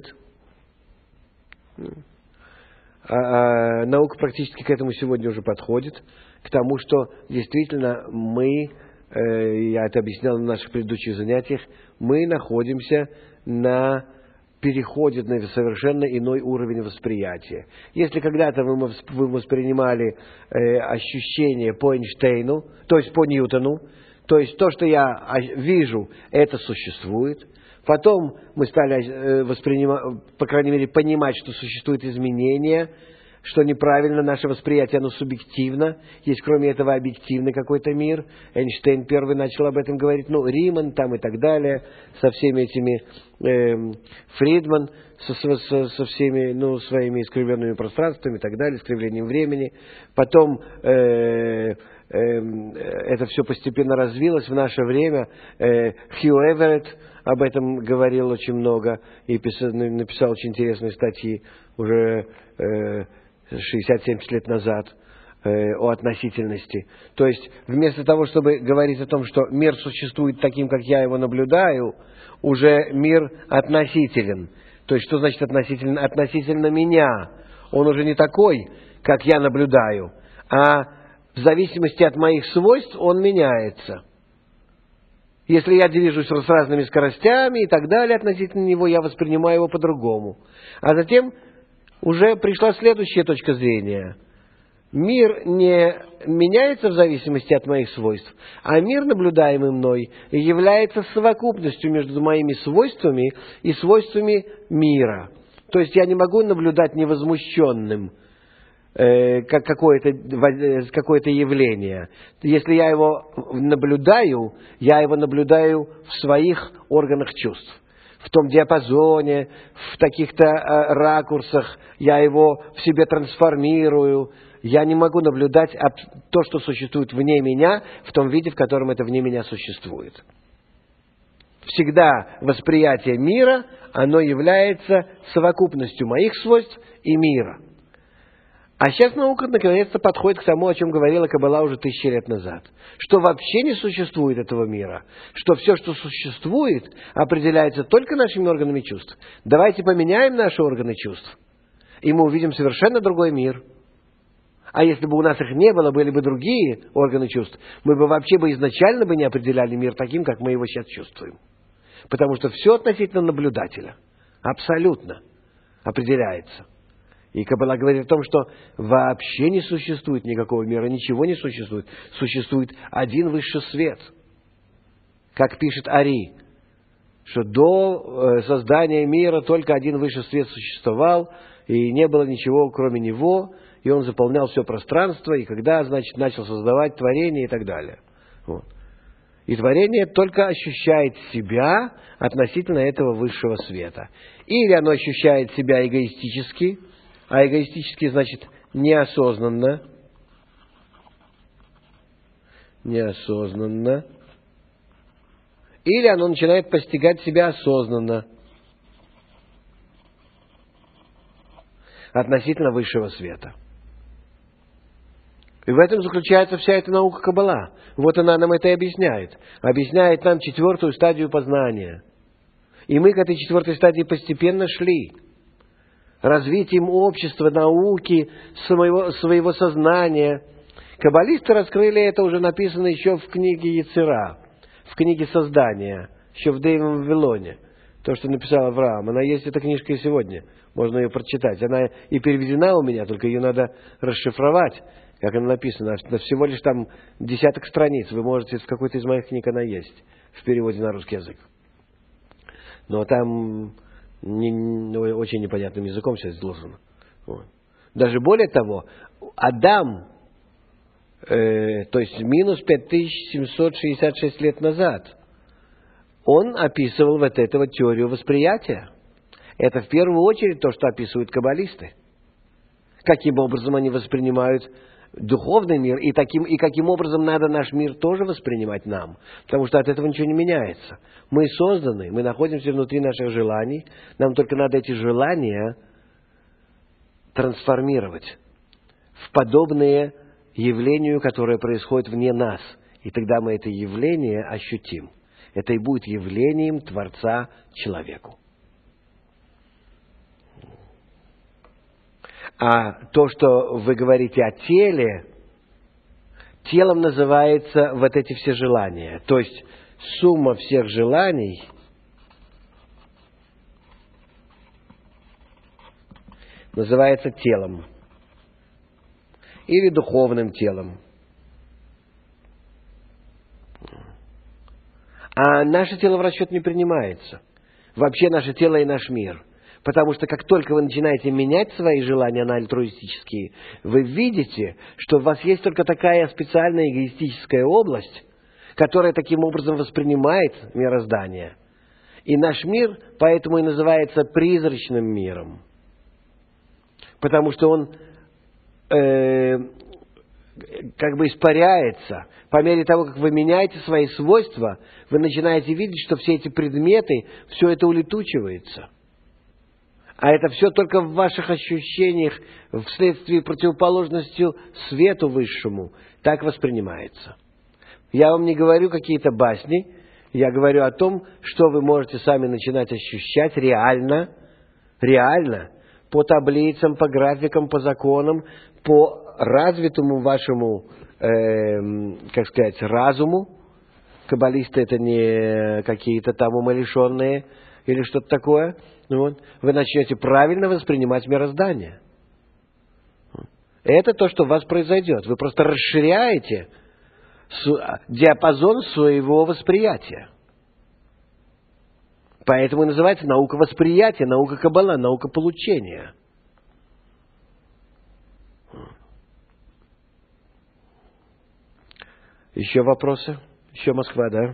А, а, наука практически к этому сегодня уже подходит, к тому, что действительно мы, э, я это объяснял на наших предыдущих занятиях, мы находимся на переходе на совершенно иной уровень восприятия. Если когда-то вы, вы воспринимали э, ощущения по Эйнштейну, то есть по Ньютону, то есть то, что я вижу, это существует. Потом мы стали воспринимать, по крайней мере, понимать, что существуют изменения, что неправильно наше восприятие, оно субъективно. Есть, кроме этого, объективный какой-то мир. Эйнштейн первый начал об этом говорить. Ну, Риман там и так далее, со всеми этими, э, Фридман, со, со, со всеми, ну, своими искривленными пространствами и так далее, искривлением времени. Потом э, э, это все постепенно развилось в наше время. Э, Хью Эверетт об этом говорил очень много и писал, написал очень интересные статьи уже э, шестьдесят-семьдесят лет назад э, о относительности. То есть вместо того, чтобы говорить о том, что мир существует таким, как я его наблюдаю, уже мир относителен. То есть что значит относительно? Относительно меня. Он уже не такой, как я наблюдаю, а в зависимости от моих свойств он меняется. Если я движусь с разными скоростями и так далее относительно него, я воспринимаю его по-другому. А затем уже пришла следующая точка зрения. Мир не меняется в зависимости от моих свойств, а мир, наблюдаемый мной, является совокупностью между моими свойствами и свойствами мира. То есть я не могу наблюдать невозмущенным э, как какое-то, какое-то явление. Если я его наблюдаю, я его наблюдаю в своих органах чувств. В том диапазоне, в таких-то э, ракурсах, я его в себе трансформирую. Я не могу наблюдать то, что существует вне меня, в том виде, в котором это вне меня существует. Всегда восприятие мира, оно является совокупностью моих свойств и мира. А сейчас наука наконец-то подходит к тому, о чем говорила Каббала уже тысячи лет назад. Что вообще не существует этого мира. Что все, что существует, определяется только нашими органами чувств. Давайте поменяем наши органы чувств, и мы увидим совершенно другой мир. А если бы у нас их не было, были бы другие органы чувств, мы бы вообще бы изначально бы не определяли мир таким, как мы его сейчас чувствуем. Потому что все относительно наблюдателя. Абсолютно определяется. И Каббала говорит о том, что вообще не существует никакого мира, ничего не существует. Существует один высший свет. Как пишет Ари, что до создания мира только один высший свет существовал, и не было ничего кроме него, и он заполнял все пространство, и когда, значит, начал создавать творение и так далее. Вот. И творение только ощущает себя относительно этого высшего света. Или оно ощущает себя эгоистически, а эгоистически значит неосознанно, неосознанно, или оно начинает постигать себя осознанно, относительно высшего света. И в этом заключается вся эта наука Каббала. Вот она нам это и объясняет. Объясняет нам четвертую стадию познания. И мы к этой четвертой стадии постепенно шли. Развитием общества, науки, своего, своего сознания. Каббалисты раскрыли это, уже написано еще в книге Ецира, в книге Создания, еще в Древнем Вавилоне. То, что написал Авраам. Она есть, эта книжка и сегодня. Можно ее прочитать. Она и переведена у меня, только ее надо расшифровать, как она написана. Всего лишь там десяток страниц. Вы можете, в какой-то из моих книг она есть, в переводе на русский язык. Но там не, ну, очень непонятным языком все изложено. Вот. Даже более того, Адам, э, то есть минус пять тысяч семьсот шестьдесят шесть лет назад, он описывал вот эту вот теорию восприятия. Это в первую очередь то, что описывают каббалисты. Каким образом они воспринимают духовный мир, и, таким, и каким образом надо наш мир тоже воспринимать нам. Потому что от этого ничего не меняется. Мы созданы, мы находимся внутри наших желаний. Нам только надо эти желания трансформировать в подобные явлению, которое происходит вне нас. И тогда мы это явление ощутим. это и будет явлением Творца человеку. А то, что вы говорите о теле, телом называется вот эти все желания. То есть сумма всех желаний называется телом или духовным телом. А наше тело в расчет не принимается. Вообще наше тело и наш мир. Потому что как только вы начинаете менять свои желания на альтруистические, вы видите, что у вас есть только такая специальная эгоистическая область, которая таким образом воспринимает мироздание. И наш мир поэтому и называется призрачным миром. Потому что он э, как бы испаряется. По мере того, как вы меняете свои свойства, вы начинаете видеть, что все эти предметы, все это улетучивается. А это все только в ваших ощущениях, вследствие противоположности свету высшему, так воспринимается. Я вам не говорю какие-то басни, я говорю о том, что вы можете сами начинать ощущать реально, реально, по таблицам, по графикам, по законам, по развитому вашему, э, как сказать, разуму. Каббалисты — это не какие-то там умалишенные или что-то такое. Вот. Вы начнете правильно воспринимать мироздание. Это то, что у вас произойдет. Вы просто расширяете диапазон своего восприятия. Поэтому и называется наука восприятия, наука Каббала, наука получения. Еще вопросы? Еще Москва, да?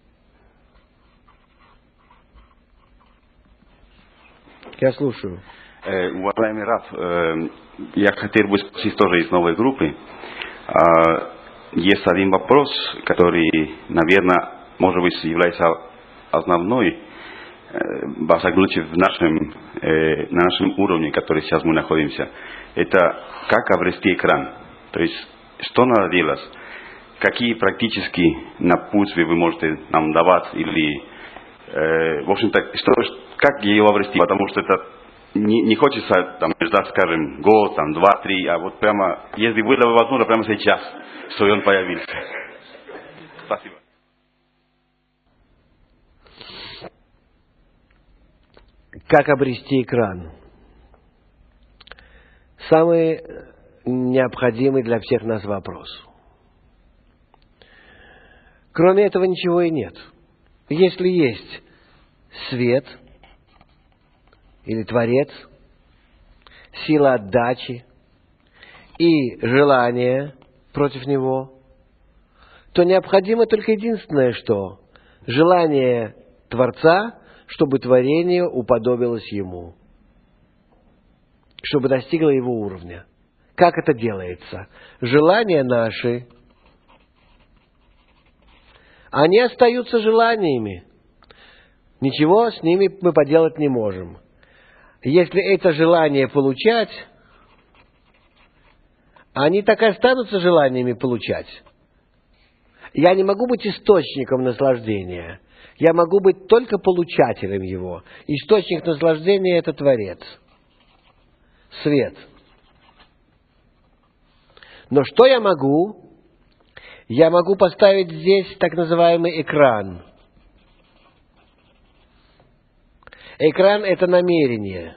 Я слушаю. Э, уважаемый Раф, э, я хотел бы спросить тоже из новой группы. Э, есть один вопрос, который, наверное, может быть, является основной, э, во всяком случае, в нашем, э, на нашем уровне, который сейчас мы находимся. Это как обрести экран. То есть, что надо делать? Какие практические напутствия вы можете нам давать? Или, э, в общем-то, что, как ее обрести? Потому что это не, не хочется там, ждать, скажем, год, там, два, три, а вот прямо, если было бы возможно, прямо сейчас, что он появился. Спасибо. Как обрести экран? Самый необходимый для всех нас вопрос. Кроме этого ничего и нет. Если есть свет или Творец, сила отдачи и желание против него, то необходимо только единственное, что желание Творца, чтобы творение уподобилось ему, чтобы достигло его уровня. Как это делается? Желания наши, они остаются желаниями. Ничего с ними мы поделать не можем. Если это желание получать, они так и останутся желаниями получать. Я не могу быть источником наслаждения. Я могу быть только получателем его. Источник наслаждения — это Творец. Свет. Но что я могу? Я могу поставить здесь так называемый экран. Экран — это намерение.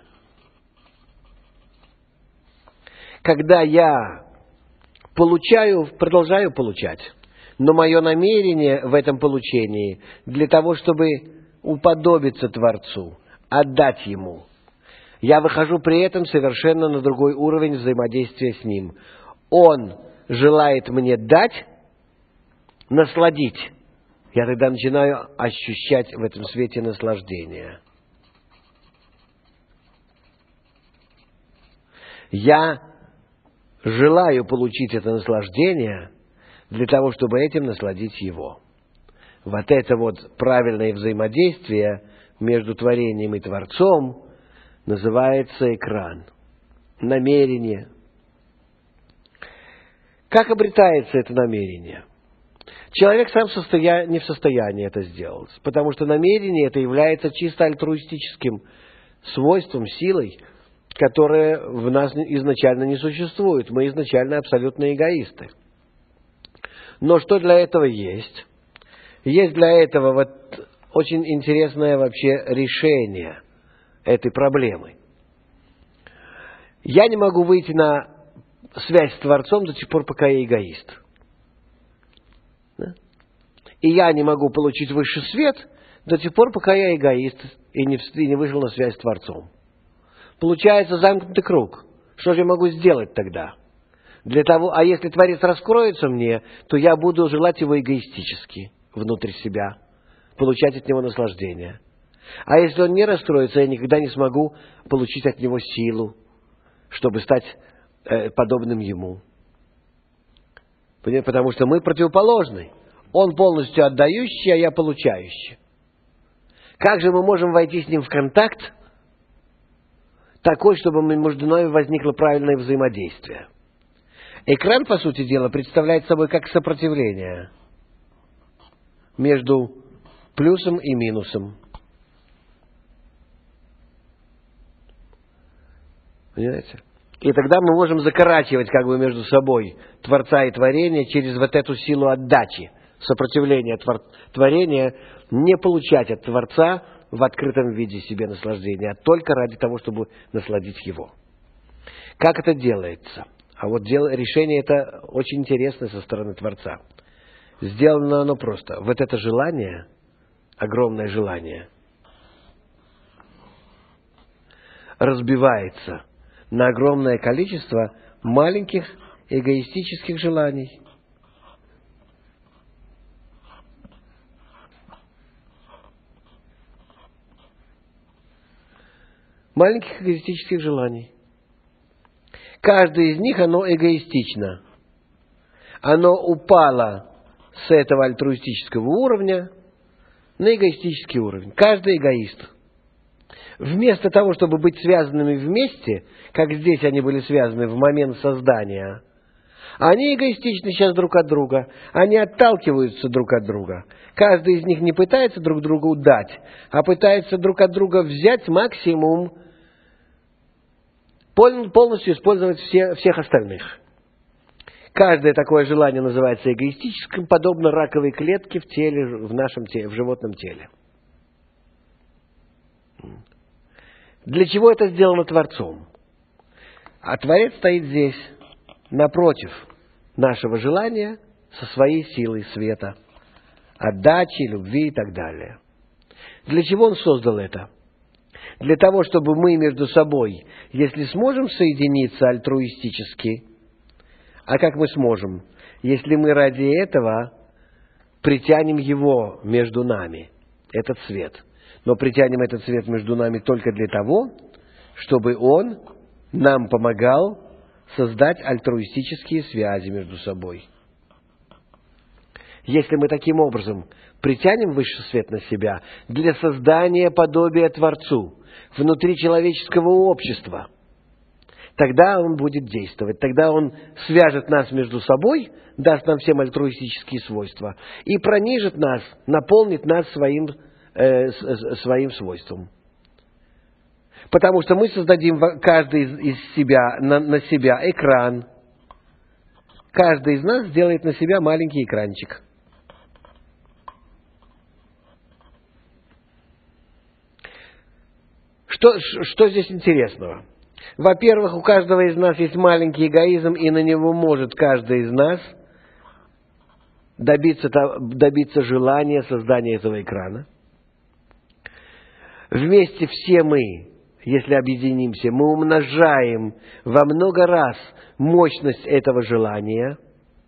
Когда я получаю, продолжаю получать, но мое намерение в этом получении для того, чтобы уподобиться Творцу, отдать Ему. Я выхожу при этом совершенно на другой уровень взаимодействия с Ним. Он желает мне дать, насладить. Я тогда начинаю ощущать в этом свете наслаждение. Я желаю получить это наслаждение для того, чтобы этим насладить его. Вот это вот правильное взаимодействие между творением и Творцом называется экран, намерение. Как обретается это намерение? Человек сам состоя... не в состоянии это сделать, потому что намерение это является чисто альтруистическим свойством, силой, которая в нас изначально не существует. Мы изначально абсолютно эгоисты. Но что для этого есть? Есть для этого вот очень интересное вообще решение этой проблемы. Я не могу выйти на связь с Творцом до тех пор, пока я эгоист. Да? И я не могу получить высший свет до тех пор, пока я эгоист и не, и не вышел на связь с Творцом. Получается замкнутый круг. Что же я могу сделать тогда? Для того, а если Творец раскроется мне, то я буду желать его эгоистически, внутри себя, получать от него наслаждение. А если он не раскроется, я никогда не смогу получить от него силу, чтобы стать э, подобным ему. Понимаете? Потому что мы противоположны. Он полностью отдающий, а я получающий. Как же мы можем войти с ним в контакт такой, чтобы между нами возникло правильное взаимодействие? Экран, по сути дела, представляет собой как сопротивление между плюсом и минусом. Понимаете? И тогда мы можем закорачивать как бы между собой Творца и Творение через вот эту силу отдачи, сопротивления твор... творения, не получать от Творца в открытом виде себе наслаждения, а только ради того, чтобы насладить его. Как это делается? А вот дел... решение это очень интересное со стороны Творца. Сделано оно просто. Вот это желание, огромное желание, разбивается на огромное количество маленьких эгоистических желаний. Маленьких эгоистических желаний. Каждое из них, оно эгоистично. Оно упало с этого альтруистического уровня на эгоистический уровень. Каждый эгоист. Вместо того, чтобы быть связанными вместе, как здесь они были связаны в момент создания, они эгоистичны сейчас друг от друга, они отталкиваются друг от друга. Каждый из них не пытается друг другу дать, а пытается друг от друга взять максимум, полностью использовать все, всех остальных. Каждое такое желание называется эгоистическим, подобно раковой клетке в теле, в нашем теле, в животном теле. Для чего это сделано Творцом? А Творец стоит здесь, напротив нашего желания, со своей силой света, отдачи, любви и так далее. Для чего Он создал это? Для того, чтобы мы между собой, если сможем соединиться альтруистически, а как мы сможем, если мы ради этого притянем Его между нами, этот свет. Но притянем этот свет между нами только для того, чтобы он нам помогал создать альтруистические связи между собой. Если мы таким образом притянем высший свет на себя для создания подобия Творцу внутри человеческого общества, тогда он будет действовать, тогда он свяжет нас между собой, даст нам всем альтруистические свойства и пронижит нас, наполнит нас своим своим свойством. Потому что мы создадим каждый из, из себя, на, на себя экран. Каждый из нас сделает на себя маленький экранчик. Что, что здесь интересного? Во-первых, у каждого из нас есть маленький эгоизм, и на него может каждый из нас добиться, добиться желания создания этого экрана. Вместе все мы, если объединимся, мы умножаем во много раз мощность этого желания.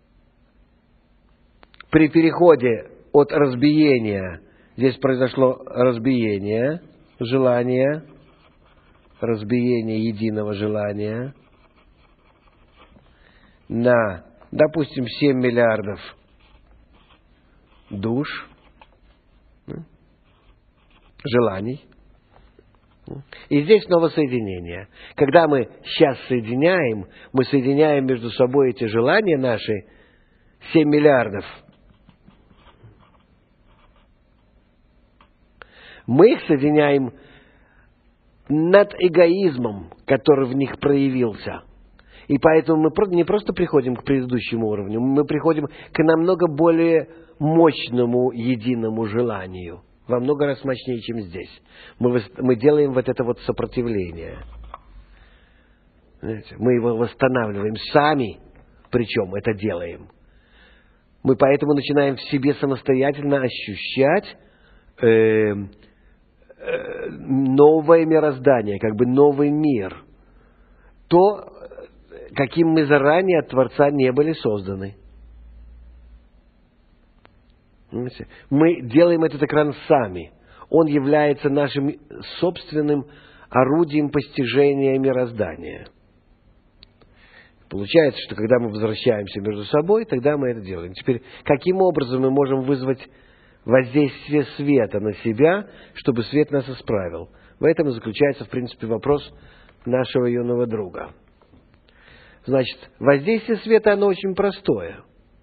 При переходе от разбиения, здесь произошло разбиение желания, разбиение единого желания на, допустим, семь миллиардов душ, желаний. И здесь снова соединение. Когда мы сейчас соединяем, мы соединяем между собой эти желания наши, семь миллиардов Мы их соединяем над эгоизмом, который в них проявился. И поэтому мы не просто приходим к предыдущему уровню, мы приходим к намного более мощному единому желанию. Во много раз мощнее, чем здесь. Мы, мы делаем вот это вот сопротивление. Знаете, мы его восстанавливаем сами, причем это делаем. Мы поэтому начинаем в себе самостоятельно ощущать э, э, новое мироздание, как бы новый мир. То, каким мы заранее от Творца не были созданы. Мы делаем этот экран сами. Он является нашим собственным орудием постижения мироздания. Получается, что когда мы возвращаемся между собой, тогда мы это делаем. Теперь, каким образом мы можем вызвать воздействие света на себя, чтобы свет нас исправил? В этом и заключается, в принципе, вопрос нашего юного друга. Значит, воздействие света, оно очень простое.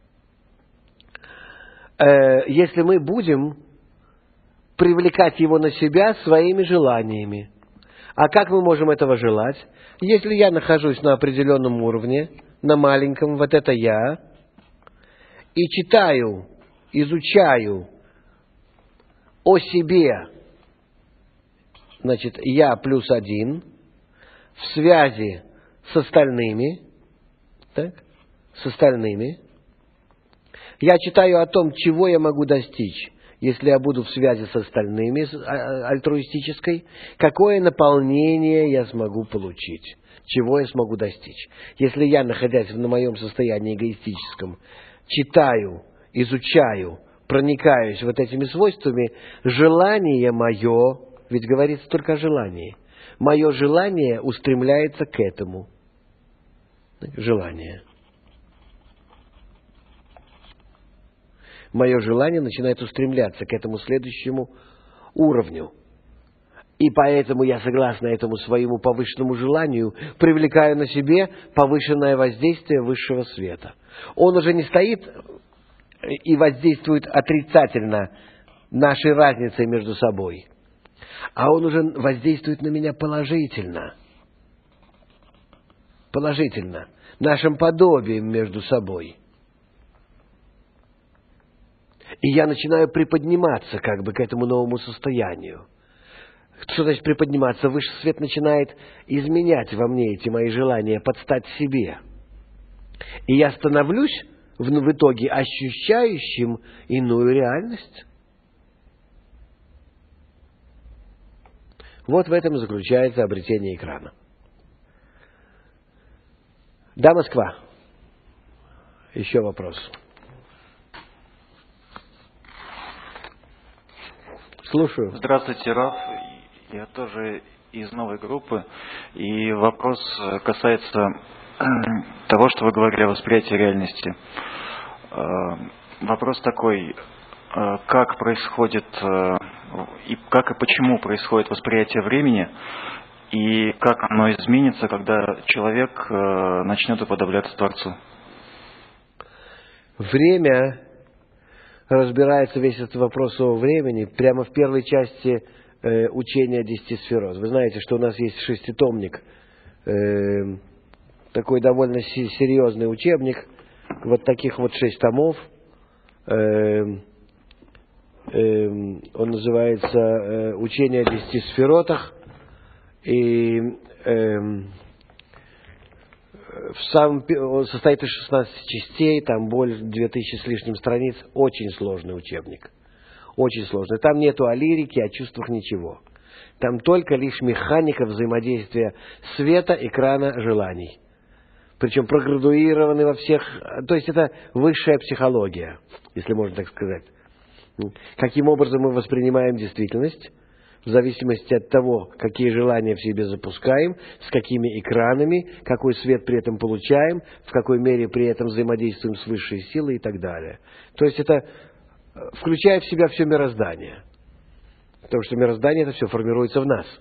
Если мы будем привлекать его на себя своими желаниями. А как мы можем этого желать? Если я нахожусь на определенном уровне, на маленьком, вот это я, и читаю, изучаю о себе, значит, я плюс один, в связи с остальными, так, с остальными, я читаю о том, чего я могу достичь, если я буду в связи с остальными, альтруистической, какое наполнение я смогу получить, чего я смогу достичь. Если я, находясь на моем состоянии эгоистическом, читаю, изучаю, проникаюсь вот этими свойствами, желание мое, ведь говорится только о желании, мое желание устремляется к этому. Желание. Мое желание начинает устремляться к этому следующему уровню. И поэтому я, согласно этому своему повышенному желанию, привлекаю на себе повышенное воздействие высшего света. Он уже не стоит и воздействует отрицательно нашей разницей между собой, а он уже воздействует на меня положительно. Положительно. Нашим подобием между собой. И я начинаю приподниматься как бы к этому новому состоянию. Что значит приподниматься? Высший свет начинает изменять во мне эти мои желания, подстать себе. И я становлюсь в, в итоге ощущающим иную реальность. Вот в этом и заключается обретение экрана. Да, Москва. Еще вопрос. Слушаю. Здравствуйте, Раф. Я тоже из новой группы. И вопрос касается того, что вы говорили о восприятии реальности. Вопрос такой. Как происходит и как и почему происходит восприятие времени, и как оно изменится, когда человек начнет уподобляться Творцу? Время, разбирается весь этот вопрос о времени прямо в первой части э, учения десяти сферот. Вы знаете, что у нас есть шеститомник, э, такой довольно серьезный учебник, вот таких вот шесть томов. Э, э, он называется э, «Учение о десяти сферотах». И э, в самом, он состоит из шестнадцати частей, там более две тысячи с лишним страниц. Очень сложный учебник. Очень сложный. Там нету о лирике, о чувствах, ничего. Там только лишь механика взаимодействия света, экрана, желаний. Причем проградуированы во всех... То есть это высшая психология, если можно так сказать. Каким образом мы воспринимаем действительность, в зависимости от того, какие желания в себе запускаем, с какими экранами, какой свет при этом получаем, в какой мере при этом взаимодействуем с высшей силой и так далее. То есть это включает в себя все мироздание. Потому что мироздание это все формируется в нас.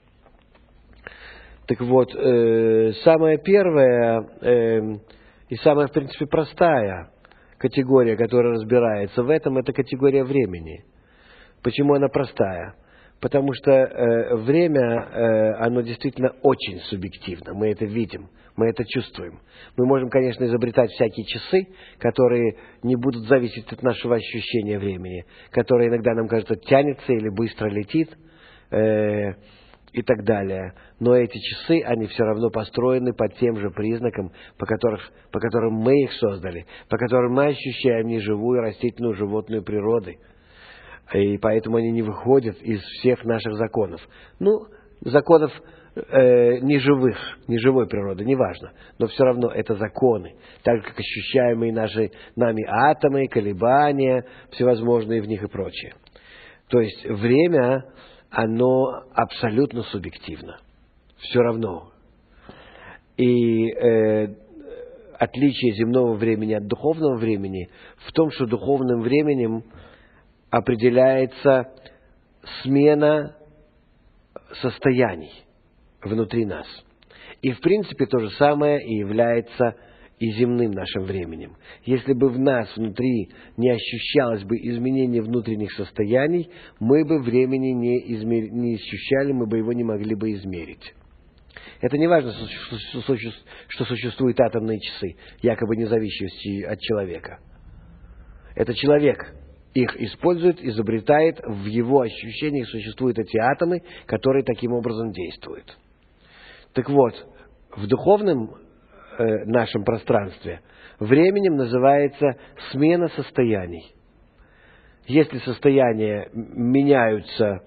Так вот, э, самая первая э, и самая, в принципе, простая категория, которая разбирается в этом, это категория времени. Почему она простая? Потому что э, время, э, оно действительно очень субъективно. Мы это видим, мы это чувствуем. Мы можем, конечно, изобретать всякие часы, которые не будут зависеть от нашего ощущения времени, которые иногда нам кажется тянется или быстро летит э, и так далее. Но эти часы, они все равно построены по тем же признакам, по, которых, по которым мы их создали, по которым мы ощущаем неживую растительную животную природы. И поэтому они не выходят из всех наших законов. Ну, законов э, неживых, неживой природы, неважно. Но все равно это законы. Так как ощущаемые наши, нами атомы, колебания, всевозможные в них и прочее. То есть время, оно абсолютно субъективно. Все равно. И э, отличие земного времени от духовного времени в том, что духовным временем определяется смена состояний внутри нас. И в принципе то же самое и является и земным нашим временем. Если бы в нас внутри не ощущалось бы изменение внутренних состояний, мы бы времени не, измер... не ощущали, мы бы его не могли бы измерить. Это не важно, что существуют атомные часы, якобы не зависящие от человека. Это человек их использует, изобретает, в его ощущениях существуют эти атомы, которые таким образом действуют. Так вот, в духовном э, нашем пространстве временем называется смена состояний. Если состояния меняются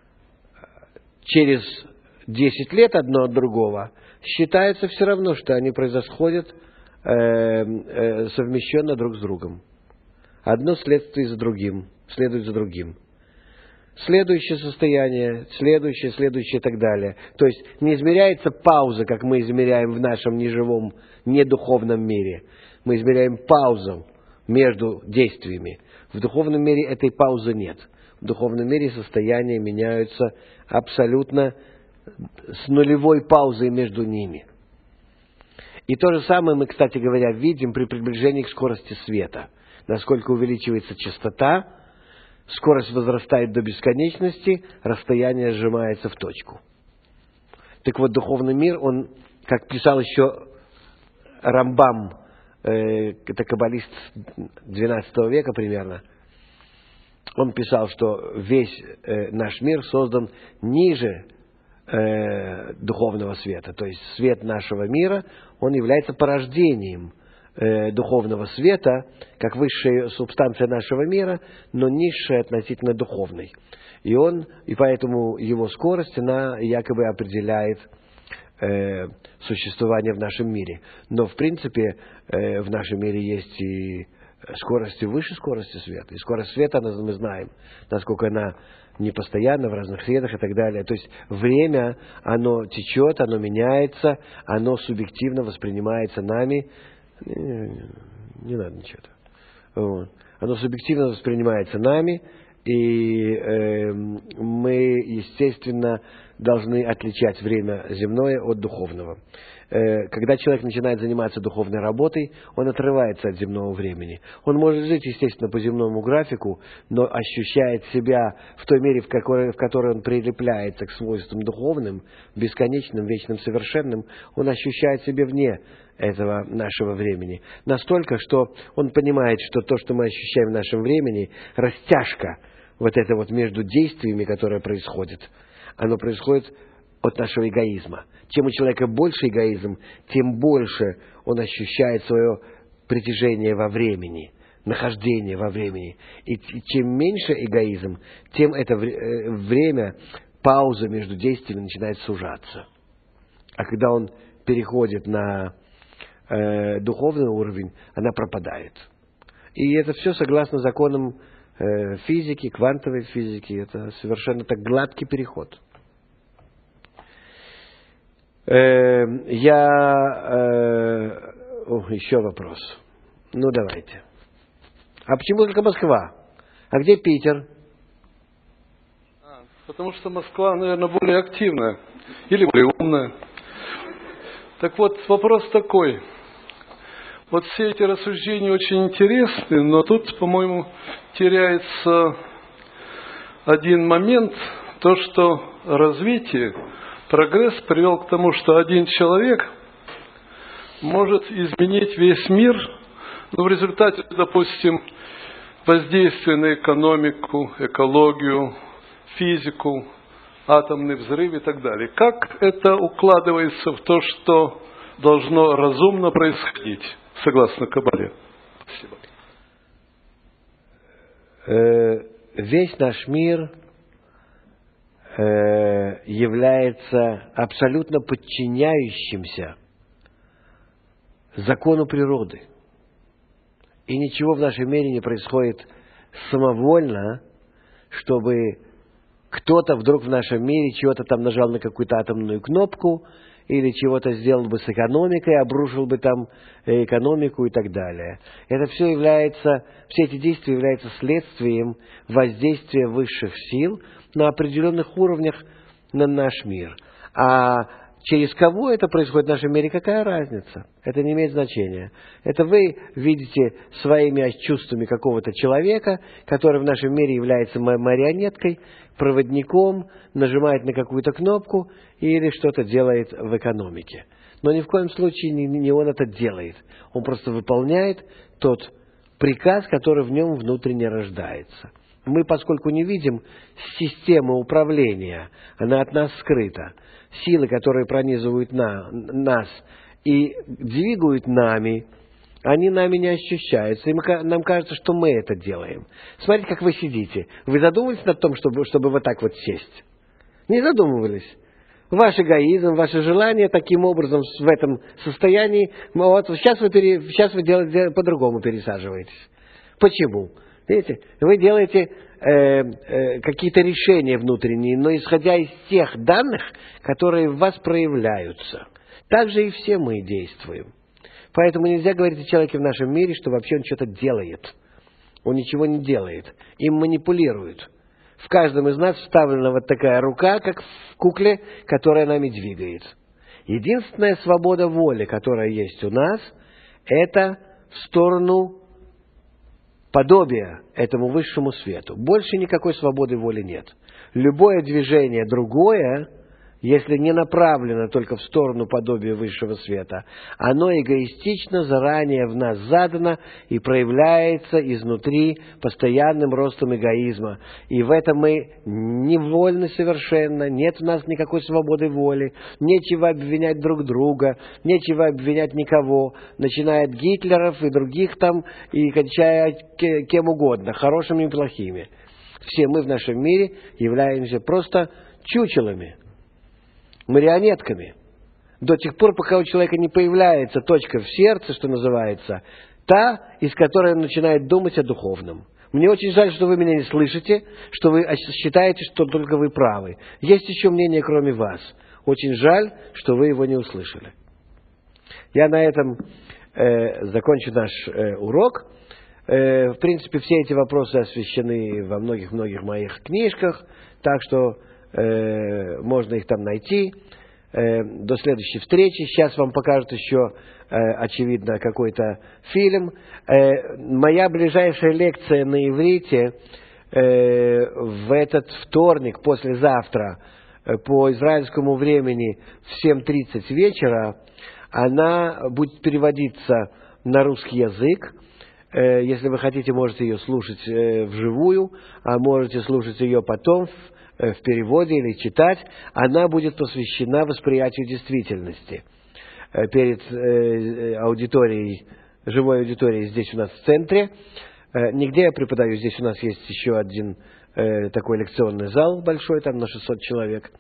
через десять лет одно от другого, считается все равно, что они происходят э, э, совмещенно друг с другом. Одно следствие за другим, следует за другим. Следующее состояние, следующее, следующее и так далее. То есть не измеряется пауза, как мы измеряем в нашем неживом, недуховном мире. Мы измеряем паузу между действиями. В духовном мире этой паузы нет. В духовном мире состояния меняются абсолютно с нулевой паузой между ними. И то же самое мы, кстати говоря, видим при приближении к скорости света. Насколько увеличивается частота, скорость возрастает до бесконечности, расстояние сжимается в точку. Так вот, духовный мир, он, как писал еще Рамбам, э, это каббалист двенадцатого века примерно, он писал, что весь э, наш мир создан ниже э, духовного света. То есть свет нашего мира, он является порождением духовного света, как высшая субстанция нашего мира, но низшая относительно духовной. И он, и поэтому его скорость, она якобы определяет э, существование в нашем мире. Но в принципе э, в нашем мире есть и скорости выше скорости света. И скорость света, мы знаем, насколько она непостоянна в разных средах и так далее. То есть время, оно течет, оно меняется, оно субъективно воспринимается нами. Не, не, не надо ничего. Вот. Оно субъективно воспринимается нами, и э, мы, естественно, должны отличать время земное от духовного. Э, когда человек начинает заниматься духовной работой, он отрывается от земного времени. Он может жить, естественно, по земному графику, но ощущает себя в той мере, в которой, в которой он прилепляется к свойствам духовным, бесконечным, вечным, совершенным, он ощущает себя вне этого нашего времени. Настолько, что он понимает, что то, что мы ощущаем в нашем времени, растяжка вот это вот между действиями, которые происходят, оно происходит от нашего эгоизма. Чем у человека больше эгоизм, тем больше он ощущает свое притяжение во времени, нахождение во времени. И чем меньше эгоизм, тем это время, пауза между действиями начинает сужаться. А когда он переходит на э, духовный уровень, она пропадает. И это все согласно законам э, физики, квантовой физики. Это совершенно так гладкий переход. Э, я... Э, о, еще вопрос. Ну, давайте. А почему только Москва? А где Питер? А, потому что Москва, наверное, более активная. Или более умная. Так вот, вопрос такой. Вот все эти рассуждения очень интересны, но тут, по-моему, теряется один момент, то, что развитие, прогресс привел к тому, что один человек может изменить весь мир, но в результате, допустим, воздействия на экономику, экологию, физику, атомный взрыв и так далее. Как это укладывается в то, что должно разумно происходить, согласно Кабале? Спасибо. Весь наш мир является абсолютно подчиняющимся закону природы. И ничего в нашем мире не происходит самовольно, чтобы кто-то вдруг в нашем мире чего-то там нажал на какую-то атомную кнопку или чего-то сделал бы с экономикой, обрушил бы там экономику и так далее. Это все является, все эти действия являются следствием воздействия высших сил на определенных уровнях на наш мир. А через кого это происходит в нашем мире, какая разница? Это не имеет значения. Это вы видите своими чувствами какого-то человека, который в нашем мире является марионеткой, проводником, нажимает на какую-то кнопку или что-то делает в экономике. Но ни в коем случае не, не он это делает. Он просто выполняет тот приказ, который в нем внутренне рождается. Мы, поскольку не видим систему управления, она от нас скрыта. Силы, которые пронизывают на, нас и двигают нами, они нами не ощущаются. И мы, нам кажется, что мы это делаем. Смотрите, как вы сидите. Вы задумывались над том, чтобы, чтобы вот так вот сесть? Не задумывались? Ваш эгоизм, ваше желание таким образом в этом состоянии, вот сейчас вы, пере, сейчас вы делаете, по-другому пересаживаетесь. Почему? Видите, вы делаете э, э, какие-то решения внутренние, но исходя из тех данных, которые в вас проявляются. Так же и все мы действуем. Поэтому нельзя говорить о человеке в нашем мире, что вообще он что-то делает. Он ничего не делает. Им манипулируют. В каждом из нас вставлена вот такая рука, как в кукле, которая нами двигает. Единственная свобода воли, которая есть у нас, это в сторону подобия этому высшему свету. Больше никакой свободы воли нет. Любое движение другое, если не направлено только в сторону подобия высшего света, оно эгоистично заранее в нас задано и проявляется изнутри постоянным ростом эгоизма. И в этом мы невольны совершенно, нет у нас никакой свободы воли, нечего обвинять друг друга, нечего обвинять никого, начиная от Гитлеров и других там, и кончая кем угодно, хорошими и плохими. Все мы в нашем мире являемся просто чучелами, марионетками. До тех пор, пока у человека не появляется точка в сердце, что называется, та, из которой он начинает думать о духовном. Мне очень жаль, что вы меня не слышите, что вы считаете, что только вы правы. Есть еще мнение, кроме вас. Очень жаль, что вы его не услышали. Я на этом э, закончу наш э, урок. Э, в принципе, все эти вопросы освещены во многих-многих моих книжках, так что Э, можно их там найти. Э, до следующей встречи. Сейчас вам покажут еще, э, очевидно, какой-то фильм. Э, моя ближайшая лекция на иврите э, в этот вторник, послезавтра, э, по израильскому времени в семь тридцать вечера, она будет переводиться на русский язык. Э, если вы хотите, можете ее слушать э, вживую, а можете слушать ее потом в в переводе или читать. Она будет посвящена восприятию действительности. Перед аудиторией, живой аудиторией здесь у нас в центре. Нигде я преподаю, здесь у нас есть еще один такой лекционный зал большой, там на шестьсот человек.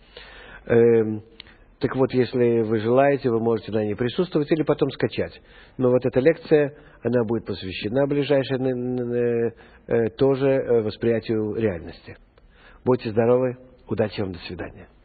Так вот, если вы желаете, вы можете на ней присутствовать или потом скачать. Но вот эта лекция, она будет посвящена ближайшей тоже восприятию реальности. Будьте здоровы, удачи вам, до свидания.